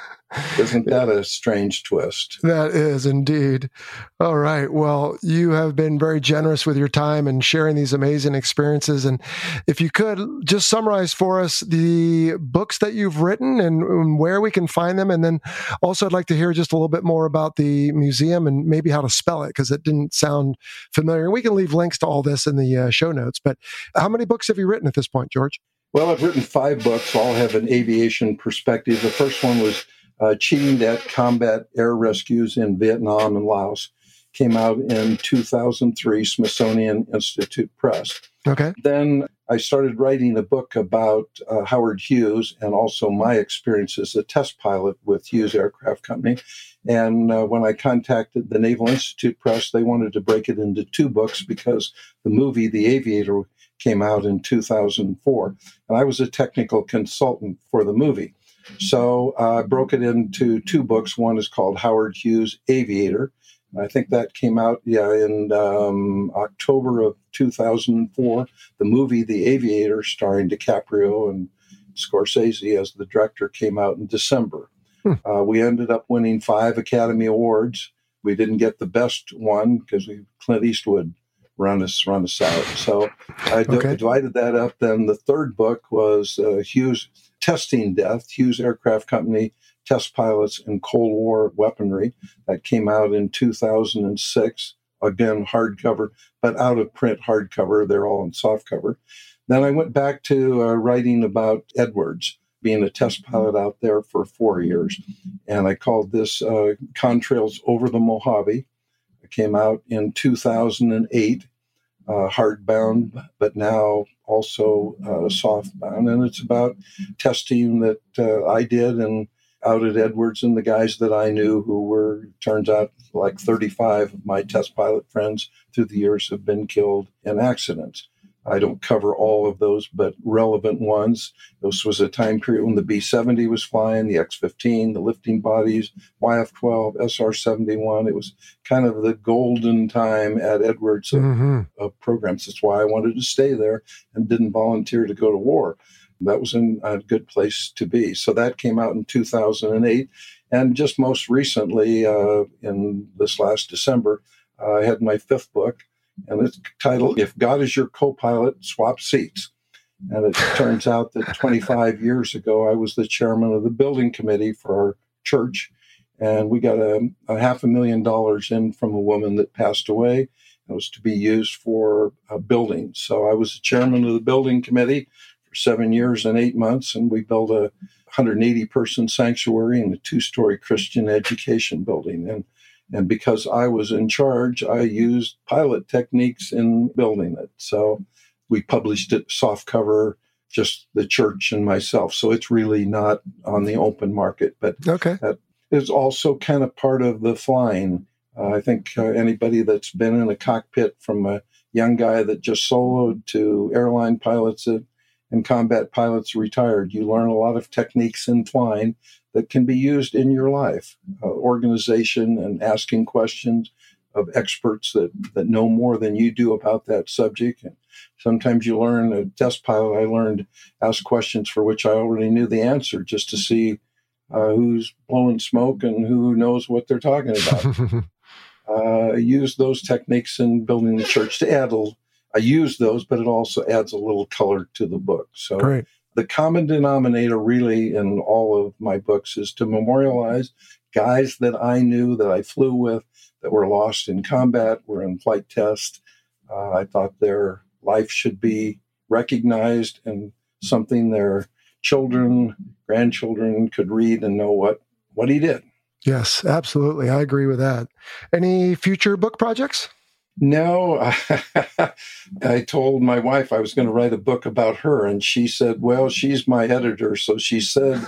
isn't that a strange twist? That is indeed. All right. Well, you have been very generous with your time and sharing these amazing experiences. And if you could just summarize for us the books that you've written and, and where we can find them. And then also I'd like to hear just a little bit more about the museum and maybe how to spell it, because it didn't sound familiar. And we can leave links to all this in the uh, show notes. But how many books have you written at this point, George? Well, I've written five books. All have an aviation perspective. The first one was Uh, Cheating at Combat Air Rescues in Vietnam and Laos. Came out in two thousand three, Smithsonian Institute Press. Okay. Then I started writing a book about uh, Howard Hughes and also my experience as a test pilot with Hughes Aircraft Company. And uh, when I contacted the Naval Institute Press, they wanted to break it into two books because the movie The Aviator came out in two thousand four. And I was a technical consultant for the movie. So uh, I broke it into two books. One is called Howard Hughes Aviator. And I think that came out yeah, in um, October of two thousand four. The movie The Aviator, starring DiCaprio and Scorsese as the director, came out in December. Hmm. Uh, we ended up winning five Academy Awards. We didn't get the best one because we Clint Eastwood run us run us out. So I d- okay. divided that up. Then the third book was uh, Hughes Testing Death, Hughes Aircraft Company, Test Pilots and Cold War Weaponry. That came out in two thousand six. Again, hardcover, but out of print hardcover. They're all in softcover. Then I went back to uh, writing about Edwards, being a test pilot out there for four years. And I called this uh, Contrails Over the Mojave. It came out in two thousand eight. Uh, hardbound, but now also uh, softbound. And it's about testing that uh, I did and out at Edwards and the guys that I knew who were, turns out, like thirty-five of my test pilot friends through the years have been killed in accidents. I don't cover all of those, but relevant ones. This was a time period when the B seventy was flying, the X fifteen, the lifting bodies, Y F twelve, S R seventy-one. It was kind of the golden time at Edwards of, mm-hmm. of programs. That's why I wanted to stay there and didn't volunteer to go to war. That was in a good place to be. So that came out in two thousand eight. And just most recently, uh, in this last December, uh, I had my fifth book. And it's titled, If God is Your Co-Pilot, Swap Seats. And it turns out that twenty-five years ago, I was the chairman of the building committee for our church. And we got a, a half a million dollars in from a woman that passed away. It was to be used for a building. So I was the chairman of the building committee for seven years and eight months. And we built a one hundred eighty person sanctuary and a two-story Christian education building. And And because I was in charge, I used pilot techniques in building it. So we published it softcover, just the church and myself. So it's really not on the open market. But okay. that is also kind of part of the flying. Uh, I think uh, anybody that's been in a cockpit, from a young guy that just soloed to airline pilots that, and combat pilots retired, you learn a lot of techniques in flying that can be used in your life, uh, organization and asking questions of experts that, that know more than you do about that subject. And sometimes you learn, a test pilot, I learned ask questions for which I already knew the answer just to see uh, who's blowing smoke and who knows what they're talking about. uh, I use those techniques in building the church to add a, I use those, but it also adds a little color to the book. So Great. The common denominator really in all of my books is to memorialize guys that I knew, that I flew with, that were lost in combat, were in flight test. Uh, I thought their life should be recognized and something their children, grandchildren could read and know what what he did. Yes, absolutely. I agree with that. Any future book projects? No, I told my wife I was going to write a book about her, and she said, well, she's my editor. So she said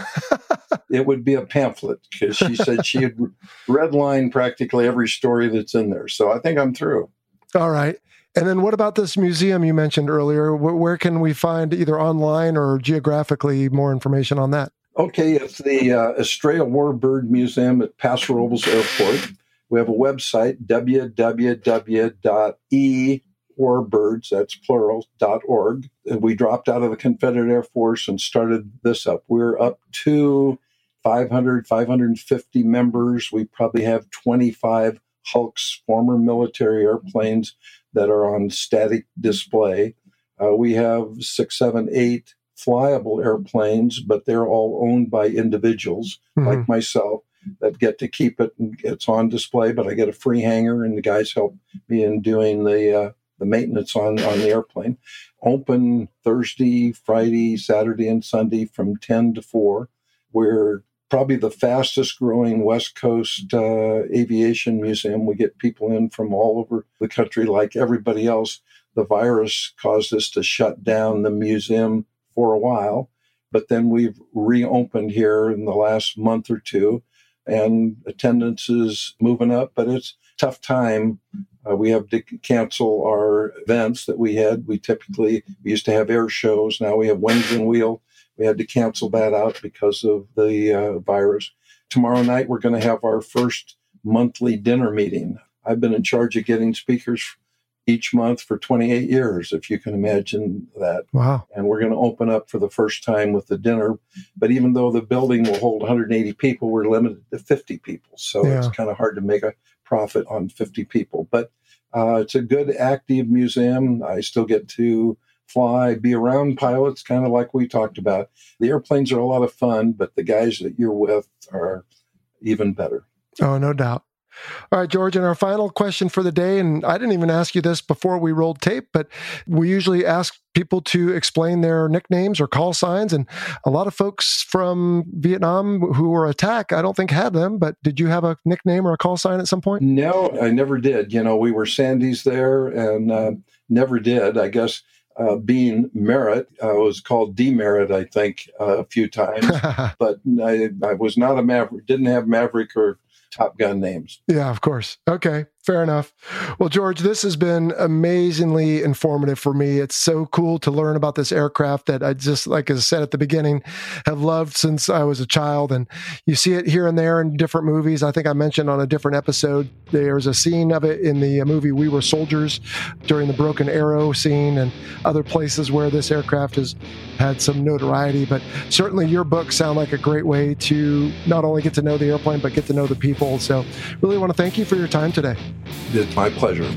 it would be a pamphlet, because she said she had redlined practically every story that's in there. So I think I'm through. All right. And then what about this museum you mentioned earlier? Where, where can we find either online or geographically more information on that? Okay, it's the uh, Estrella Warbird Museum at Paso Robles Airport. We have a website, w w w dot e warbirds, that's plural, dot org. And we dropped out of the Confederate Air Force and started this up. We're up to five hundred, five hundred fifty members. We probably have twenty-five Hulks, former military airplanes that are on static display. Uh, we have six, seven, eight flyable airplanes, but they're all owned by individuals mm-hmm. like myself that get to keep it, and it's on display, but I get a free hangar, and the guys help me in doing the uh, the maintenance on, on the airplane. Open Thursday, Friday, Saturday, and Sunday from ten to four. We're probably the fastest growing West Coast uh, aviation museum. We get people in from all over the country like everybody else. The virus caused us to shut down the museum for a while, but then we've reopened here in the last month or two, and attendance is moving up, but it's a tough time. Uh, we have to cancel our events that we had. We typically, we used to have air shows. Now we have Wings and Wheel. We had to cancel that out because of the uh, virus. Tomorrow night, we're going to have our first monthly dinner meeting. I've been in charge of getting speakers each month for twenty-eight years, if you can imagine that. Wow. And we're going to open up for the first time with the dinner. But even though the building will hold one hundred eighty people, we're limited to fifty people. So yeah. It's kind of hard to make a profit on fifty people. But uh, it's a good, active museum. I still get to fly, be around pilots, kind of like we talked about. The airplanes are a lot of fun, but the guys that you're with are even better. Oh, no doubt. All right, George, and our final question for the day, and I didn't even ask you this before we rolled tape, but we usually ask people to explain their nicknames or call signs, and a lot of folks from Vietnam who were attacked, I don't think had them, but did you have a nickname or a call sign at some point? No, I never did. You know, we were Sandys there and uh, never did. I guess uh, being Merritt, I uh, was called Demerit, I think, uh, a few times, but I, I was not a Maverick, didn't have Maverick or Top Gun names. Yeah, of course. Okay, fair enough. Well, George, this has been amazingly informative for me. It's so cool to learn about this aircraft that I just, like I said at the beginning, have loved since I was a child. And you see it here and there in different movies. I think I mentioned on a different episode, there's a scene of it in the movie We Were Soldiers during the Broken Arrow scene and other places where this aircraft has had some notoriety. But certainly your books sound like a great way to not only get to know the airplane, but get to know the people. So really want to thank you for your time today. It's my pleasure.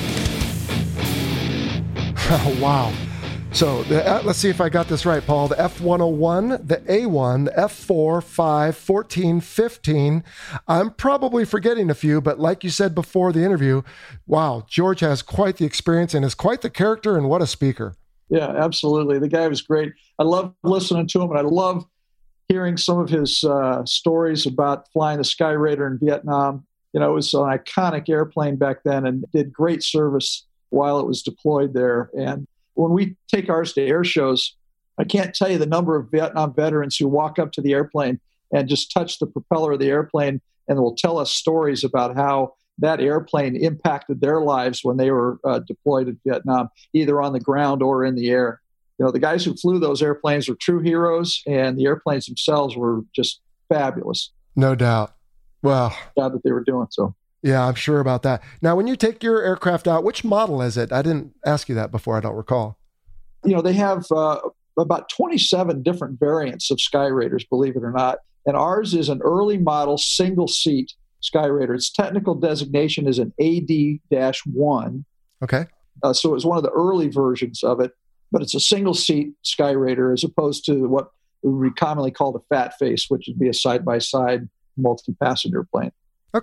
Oh, wow. So the, uh, let's see if I got this right, Paul. The F one oh one, the A one, the F four, five, fourteen, fifteen. I'm probably forgetting a few, but like you said before the interview, wow, George has quite the experience and is quite the character, and what a speaker. Yeah, absolutely. The guy was great. I love listening to him, and I love hearing some of his uh, stories about flying the Sky Raider in Vietnam. You know, it was an iconic airplane back then and did great service while it was deployed there. And when we take ours to air shows, I can't tell you the number of Vietnam veterans who walk up to the airplane and just touch the propeller of the airplane and will tell us stories about how that airplane impacted their lives when they were uh, deployed in Vietnam, either on the ground or in the air. You know, the guys who flew those airplanes were true heroes, and the airplanes themselves were just fabulous. No doubt. Well, job that they were doing. So, yeah, I'm sure about that. Now, when you take your aircraft out, which model is it? I didn't ask you that before. I don't recall. You know, they have uh, about twenty-seven different variants of Sky Raiders, believe it or not. And ours is an early model single seat Sky Raider. Its technical designation is an A D one. Okay. Uh, so it was one of the early versions of it. But it's a single-seat Sky Raider as opposed to what would be commonly called a fat face, which would be a side-by-side multi-passenger plane. Okay.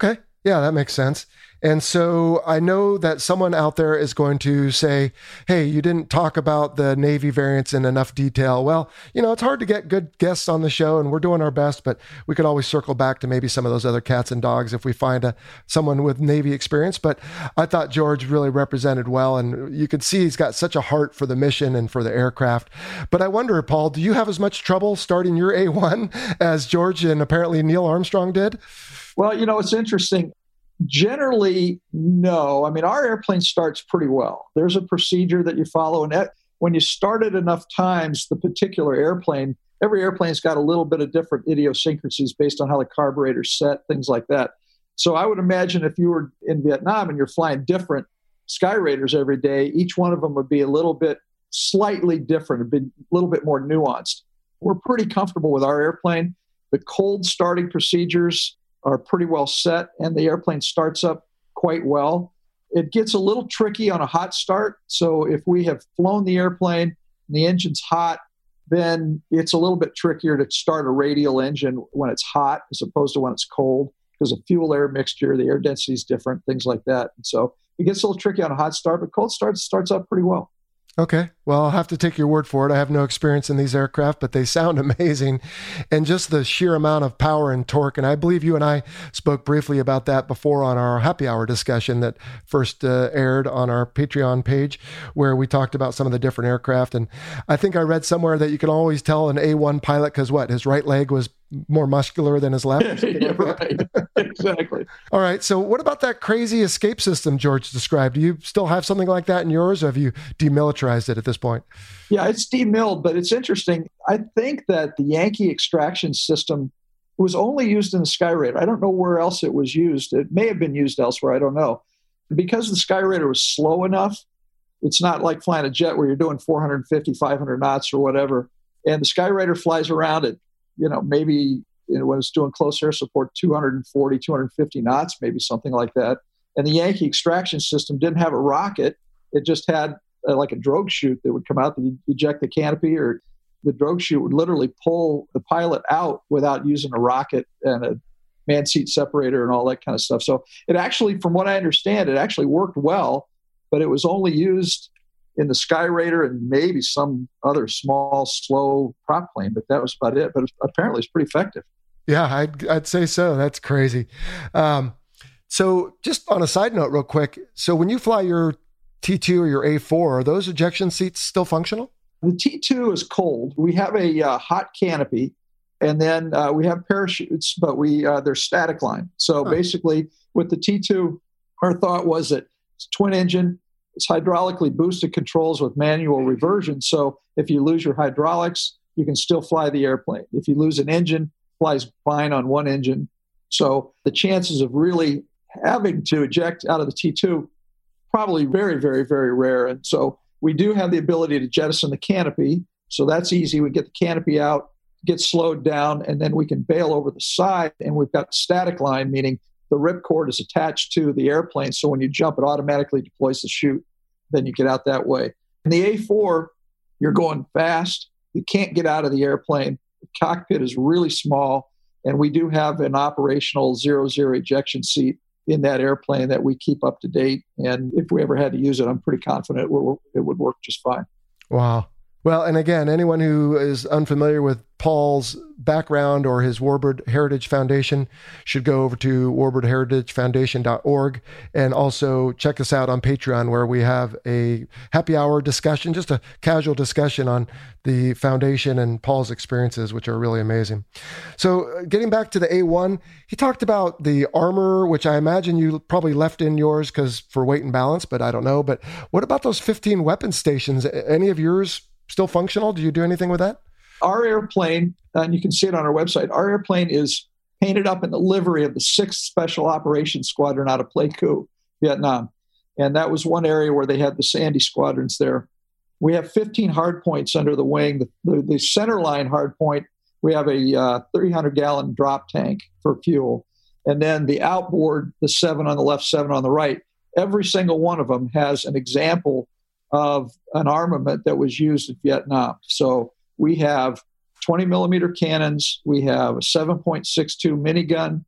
Yeah, that makes sense. And so I know that someone out there is going to say, hey, you didn't talk about the Navy variants in enough detail. Well, you know, it's hard to get good guests on the show, and we're doing our best, but we could always circle back to maybe some of those other cats and dogs if we find a, someone with Navy experience. But I thought George really represented well, and you could see he's got such a heart for the mission and for the aircraft. But I wonder, Paul, do you have as much trouble starting your A one as George and apparently Neil Armstrong did? Well, you know, it's interesting. Generally, no. I mean, our airplane starts pretty well. There's a procedure that you follow, and that, when you start it enough times, the particular airplane, every airplane's got a little bit of different idiosyncrasies based on how the carburetor's set, things like that. So I would imagine if you were in Vietnam and you're flying different Skyraiders every day, each one of them would be a little bit slightly different, a, bit, a little bit more nuanced. We're pretty comfortable with our airplane. The cold starting procedures are pretty well set, and the airplane starts up quite well. It gets a little tricky on a hot start. So if we have flown the airplane and the engine's hot, then it's a little bit trickier to start a radial engine when it's hot as opposed to when it's cold, because of fuel air mixture, the air density is different, things like that. And so it gets a little tricky on a hot start, but cold start starts up pretty well. Okay. Well, I'll have to take your word for it. I have no experience in these aircraft, but they sound amazing. And just the sheer amount of power and torque. And I believe you and I spoke briefly about that before on our happy hour discussion that first uh, aired on our Patreon page, where we talked about some of the different aircraft. And I think I read somewhere that you can always tell an A one pilot, because what, his right leg was more muscular than his left? Yeah, right. Exactly. All right. So what about that crazy escape system George described? Do you still have something like that in yours, or have you demilitarized it at this point? Yeah, it's demilled, but it's interesting. I think that the Yankee extraction system was only used in the Skyraider. I don't know where else it was used. It may have been used elsewhere. I don't know. Because the Skyraider was slow enough, it's not like flying a jet where you're doing four fifty, five hundred knots or whatever. And the Skyraider flies around at, you know, maybe you know, when it's doing close air support, two forty, two fifty knots, maybe something like that. And the Yankee extraction system didn't have a rocket. It just had uh, like a drogue chute that would come out, that you eject the canopy, or the drogue chute would literally pull the pilot out without using a rocket and a man seat separator and all that kind of stuff. So it actually, from what I understand, it actually worked well, but it was only used in the Skyraider and maybe some other small, slow prop plane, but that was about it. But apparently it's pretty effective. Yeah, I'd, I'd say so. That's crazy. Um, so just on a side note real quick, so when you fly your T two or your A four, are those ejection seats still functional? The T two is cold. We have a uh, hot canopy, and then uh, we have parachutes, but we uh, they're static line. So huh. basically with the T two, our thought was that it's twin engine, it's hydraulically boosted controls with manual reversion. So if you lose your hydraulics, you can still fly the airplane. If you lose an engine, flies fine on one engine. So the chances of really having to eject out of the T two, probably very, very, very rare. And so we do have the ability to jettison the canopy. So that's easy. We get the canopy out, get slowed down, and then we can bail over the side. And we've got static line, meaning the ripcord is attached to the airplane. So when you jump, it automatically deploys the chute. Then you get out that way. In the A four, you're going fast. You can't get out of the airplane. The cockpit is really small. And we do have an operational zero-zero ejection seat in that airplane that we keep up to date. And if we ever had to use it, I'm pretty confident it would, it would work just fine. Wow. Well, and again, anyone who is unfamiliar with Paul's background or his Warbird Heritage Foundation should go over to warbird heritage foundation dot org and also check us out on Patreon, where we have a happy hour discussion, just a casual discussion on the foundation and Paul's experiences, which are really amazing. So getting back to the A one, he talked about the armor, which I imagine you probably left in yours because for weight and balance, but I don't know. But what about those fifteen weapon stations? Any of yours still functional? Do you do anything with that? Our airplane, and you can see it on our website, our airplane is painted up in the livery of the sixth Special Operations Squadron out of Pleiku, Vietnam. And that was one area where they had the Sandy squadrons there. We have fifteen hard points under the wing. The, the, the center line hard point, we have a uh, three hundred gallon drop tank for fuel. And then the outboard, the seven on the left, seven on the right, every single one of them has an example of an armament that was used in Vietnam. So we have twenty millimeter cannons. We have a seven point six two minigun.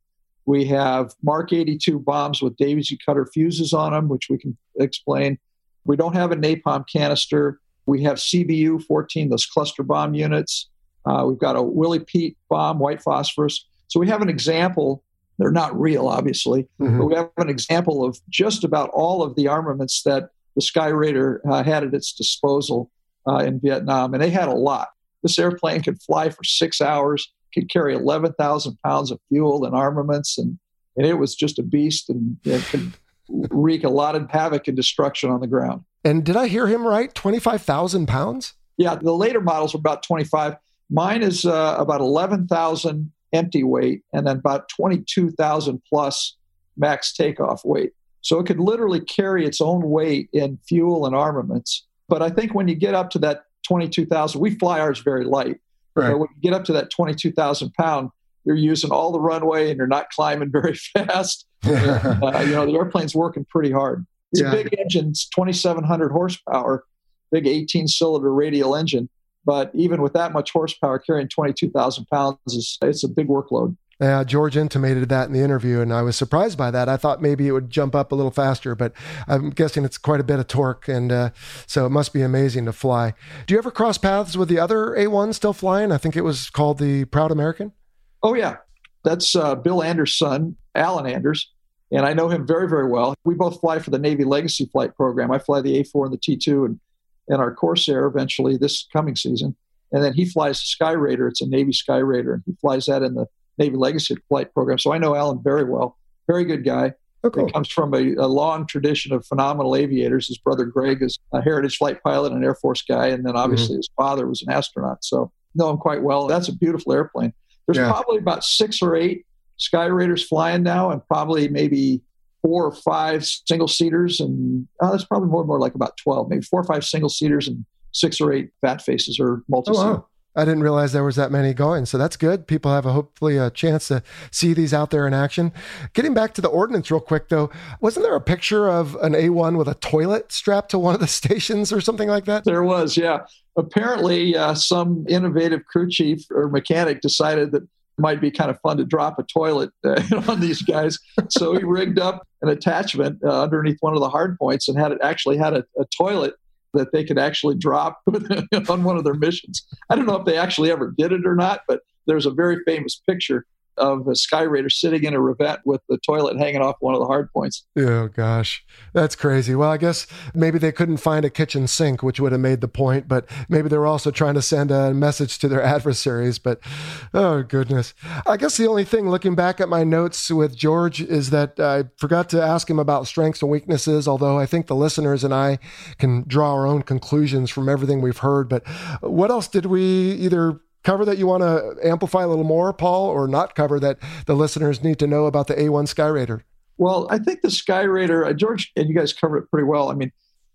We have Mark eighty-two bombs with daisy cutter fuses on them, which we can explain. We don't have a napalm canister. We have C B U fourteen, those cluster bomb units. Uh, we've got a Willie Pete bomb, white phosphorus. So we have an example. They're not real, obviously, mm-hmm. but we have an example of just about all of the armaments that the Sky Raider uh, had at its disposal uh, in Vietnam, and they had a lot. This airplane could fly for six hours, could carry eleven thousand pounds of fuel and armaments, and, and it was just a beast, and it could wreak a lot of havoc and destruction on the ground. And did I hear him right? twenty-five thousand pounds? Yeah, the later models were about twenty-five. Mine is uh, about eleven thousand empty weight, and then about twenty-two thousand plus max takeoff weight. So it could literally carry its own weight in fuel and armaments. But I think when you get up to that twenty-two thousand, we fly ours very light. Right. But when you get up to that twenty-two thousand pound, you're using all the runway and you're not climbing very fast. and, uh, you know, the airplane's working pretty hard. It's yeah. a big engine. It's twenty-seven hundred horsepower, big eighteen cylinder radial engine. But even with that much horsepower, carrying twenty-two thousand pounds, is it's a big workload. Yeah, George intimated that in the interview, and I was surprised by that. I thought maybe it would jump up a little faster, but I'm guessing it's quite a bit of torque, and uh, so it must be amazing to fly. Do you ever cross paths with the other A one still flying? I think it was called the Proud American. Oh, yeah. That's uh, Bill Anders' son, Alan Anders, and I know him very, very well. We both fly for the Navy Legacy Flight Program. I fly the A four and the T two, and, and our Corsair eventually this coming season. And then he flies the Sky Raider. It's a Navy Sky Raider, and he flies that in the Navy Legacy Flight Program. So I know Alan very well. Very good guy. Oh, cool. He comes from a, a long tradition of phenomenal aviators. His brother Greg is a heritage flight pilot and an Air Force guy. And then obviously mm-hmm. his father was an astronaut. So know him quite well. That's a beautiful airplane. There's yeah. probably about six or eight Sky Raiders flying now, and probably maybe four or five single-seaters. And oh, that's probably more and more like about twelve, maybe four or five single-seaters and six or eight fat faces or multi-seater. Oh, wow. I didn't realize there was that many going. So that's good. People have a, hopefully a chance to see these out there in action. Getting back to the ordnance real quick, though, wasn't there a picture of an A one with a toilet strapped to one of the stations or something like that? There was, yeah. Apparently, uh, some innovative crew chief or mechanic decided that it might be kind of fun to drop a toilet uh, on these guys. So he rigged up an attachment uh, underneath one of the hard points and had it actually had a, a toilet that they could actually drop on one of their missions. I don't know if they actually ever did it or not, but there's a very famous picture of a Sky Raider sitting in a revet with the toilet hanging off one of the hard points. Oh, gosh. That's crazy. Well, I guess maybe they couldn't find a kitchen sink, which would have made the point, but maybe they were also trying to send a message to their adversaries. But, oh, goodness. I guess the only thing, looking back at my notes with George, is that I forgot to ask him about strengths and weaknesses, although I think the listeners and I can draw our own conclusions from everything we've heard. But what else did we either cover that you want to amplify a little more, Paul, or not cover that the listeners need to know about the A one Sky Raider? Well, I think the Sky Raider, uh, George, and you guys covered it pretty well. I mean,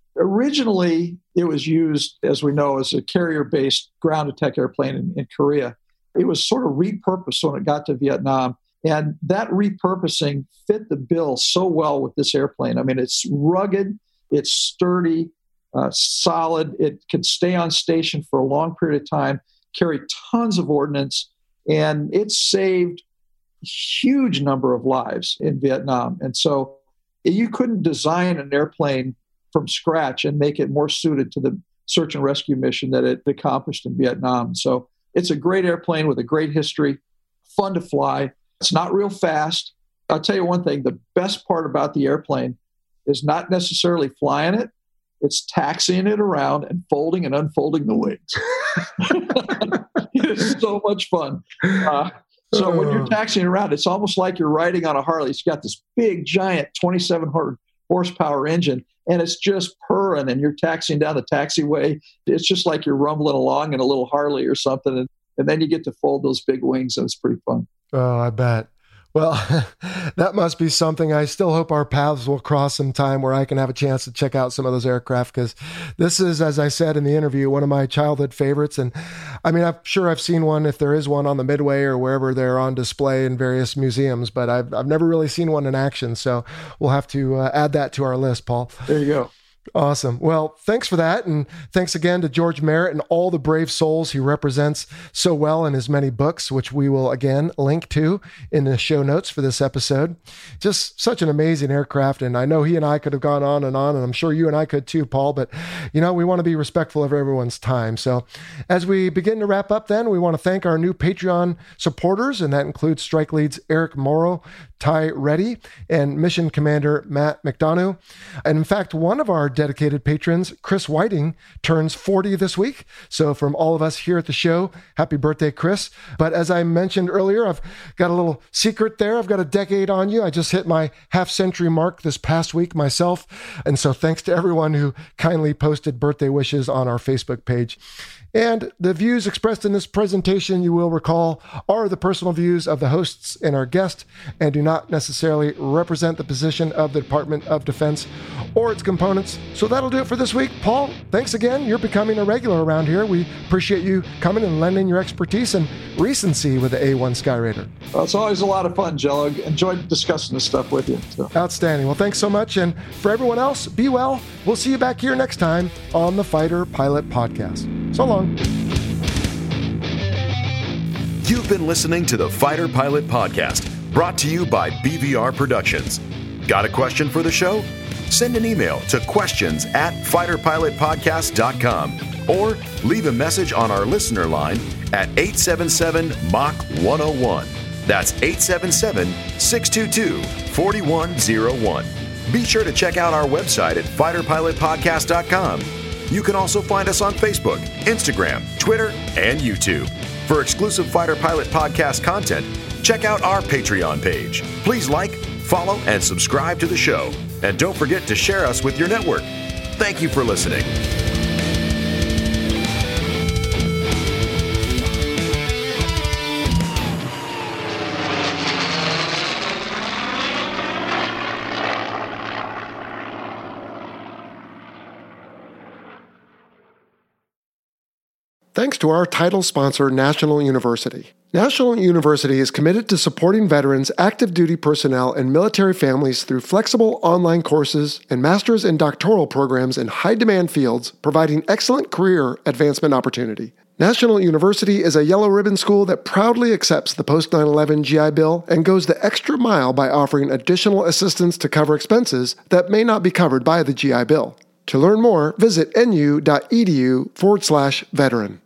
originally it was used, as we know, as a carrier-based ground attack airplane in, in Korea. It was sort of repurposed when it got to Vietnam. And that repurposing fit the bill so well with this airplane. I mean, it's rugged, it's sturdy, uh, solid. It can stay on station for a long period of time, carry tons of ordnance, and it saved a huge number of lives in Vietnam. And so you couldn't design an airplane from scratch and make it more suited to the search and rescue mission that it accomplished in Vietnam. So it's a great airplane with a great history, fun to fly. It's not real fast. I'll tell you one thing, the best part about the airplane is not necessarily flying it, it's taxiing it around and folding and unfolding the wings. It's so much fun. Uh, so when you're taxiing around, it's almost like you're riding on a Harley. It's got this big, giant twenty-seven hundred horsepower engine, and it's just purring, and you're taxiing down the taxiway. It's just like you're rumbling along in a little Harley or something, and, and then you get to fold those big wings, and it's pretty fun. Oh, I bet. Well, that must be something. I still hope our paths will cross sometime where I can have a chance to check out some of those aircraft, because this is, as I said in the interview, one of my childhood favorites. And I mean, I'm sure I've seen one, if there is one, on the Midway or wherever they're on display in various museums, but I've, I've never really seen one in action. So we'll have to uh, add that to our list, Paul. There you go. Awesome. Well, thanks for that. And thanks again to George Merritt and all the brave souls he represents so well in his many books, which we will again link to in the show notes for this episode. Just such an amazing aircraft. And I know he and I could have gone on and on, and I'm sure you and I could too, Paul, but you know, we want to be respectful of everyone's time. So as we begin to wrap up then, we want to thank our new Patreon supporters, and that includes Strike Leads Eric Morrow, Ty Reddy, and Mission Commander Matt McDonough. And in fact, one of our dedicated patrons, Chris Whiting, turns forty this week. So from all of us here at the show, happy birthday, Chris. But as I mentioned earlier, I've got a little secret there. I've got a decade on you. I just hit my half century mark this past week myself. And so thanks to everyone who kindly posted birthday wishes on our Facebook page. And the views expressed in this presentation, you will recall, are the personal views of the hosts and our guest, and do not necessarily represent the position of the Department of Defense or its components. So that'll do it for this week. Paul, thanks again. You're becoming a regular around here. We appreciate you coming and lending your expertise and recency with the A one Skyraider. Well, it's always a lot of fun, Jello. Enjoyed discussing this stuff with you. So. Outstanding. Well, thanks so much. And for everyone else, be well. We'll see you back here next time on the Fighter Pilot Podcast. So long. You've been listening to the Fighter Pilot Podcast, brought to you by B V R Productions. Got a question for the show? Send an email to questions at fighter pilot podcast dot com or leave a message on our listener line at eight seven seven M A C one oh one. That's eight seven seven, six two two, four one zero one. Be sure to check out our website at fighter pilot podcast dot com. You can also find us on Facebook, Instagram, Twitter, and YouTube. For exclusive Fighter Pilot Podcast content, check out our Patreon page. Please like, follow, and subscribe to the show. And don't forget to share us with your network. Thank you for listening. Thanks to our title sponsor, National University. National University is committed to supporting veterans, active duty personnel, and military families through flexible online courses and master's and doctoral programs in high-demand fields, providing excellent career advancement opportunity. National University is a yellow ribbon school that proudly accepts the post nine eleven G I Bill and goes the extra mile by offering additional assistance to cover expenses that may not be covered by the G I Bill. To learn more, visit nu.edu forward slash veteran.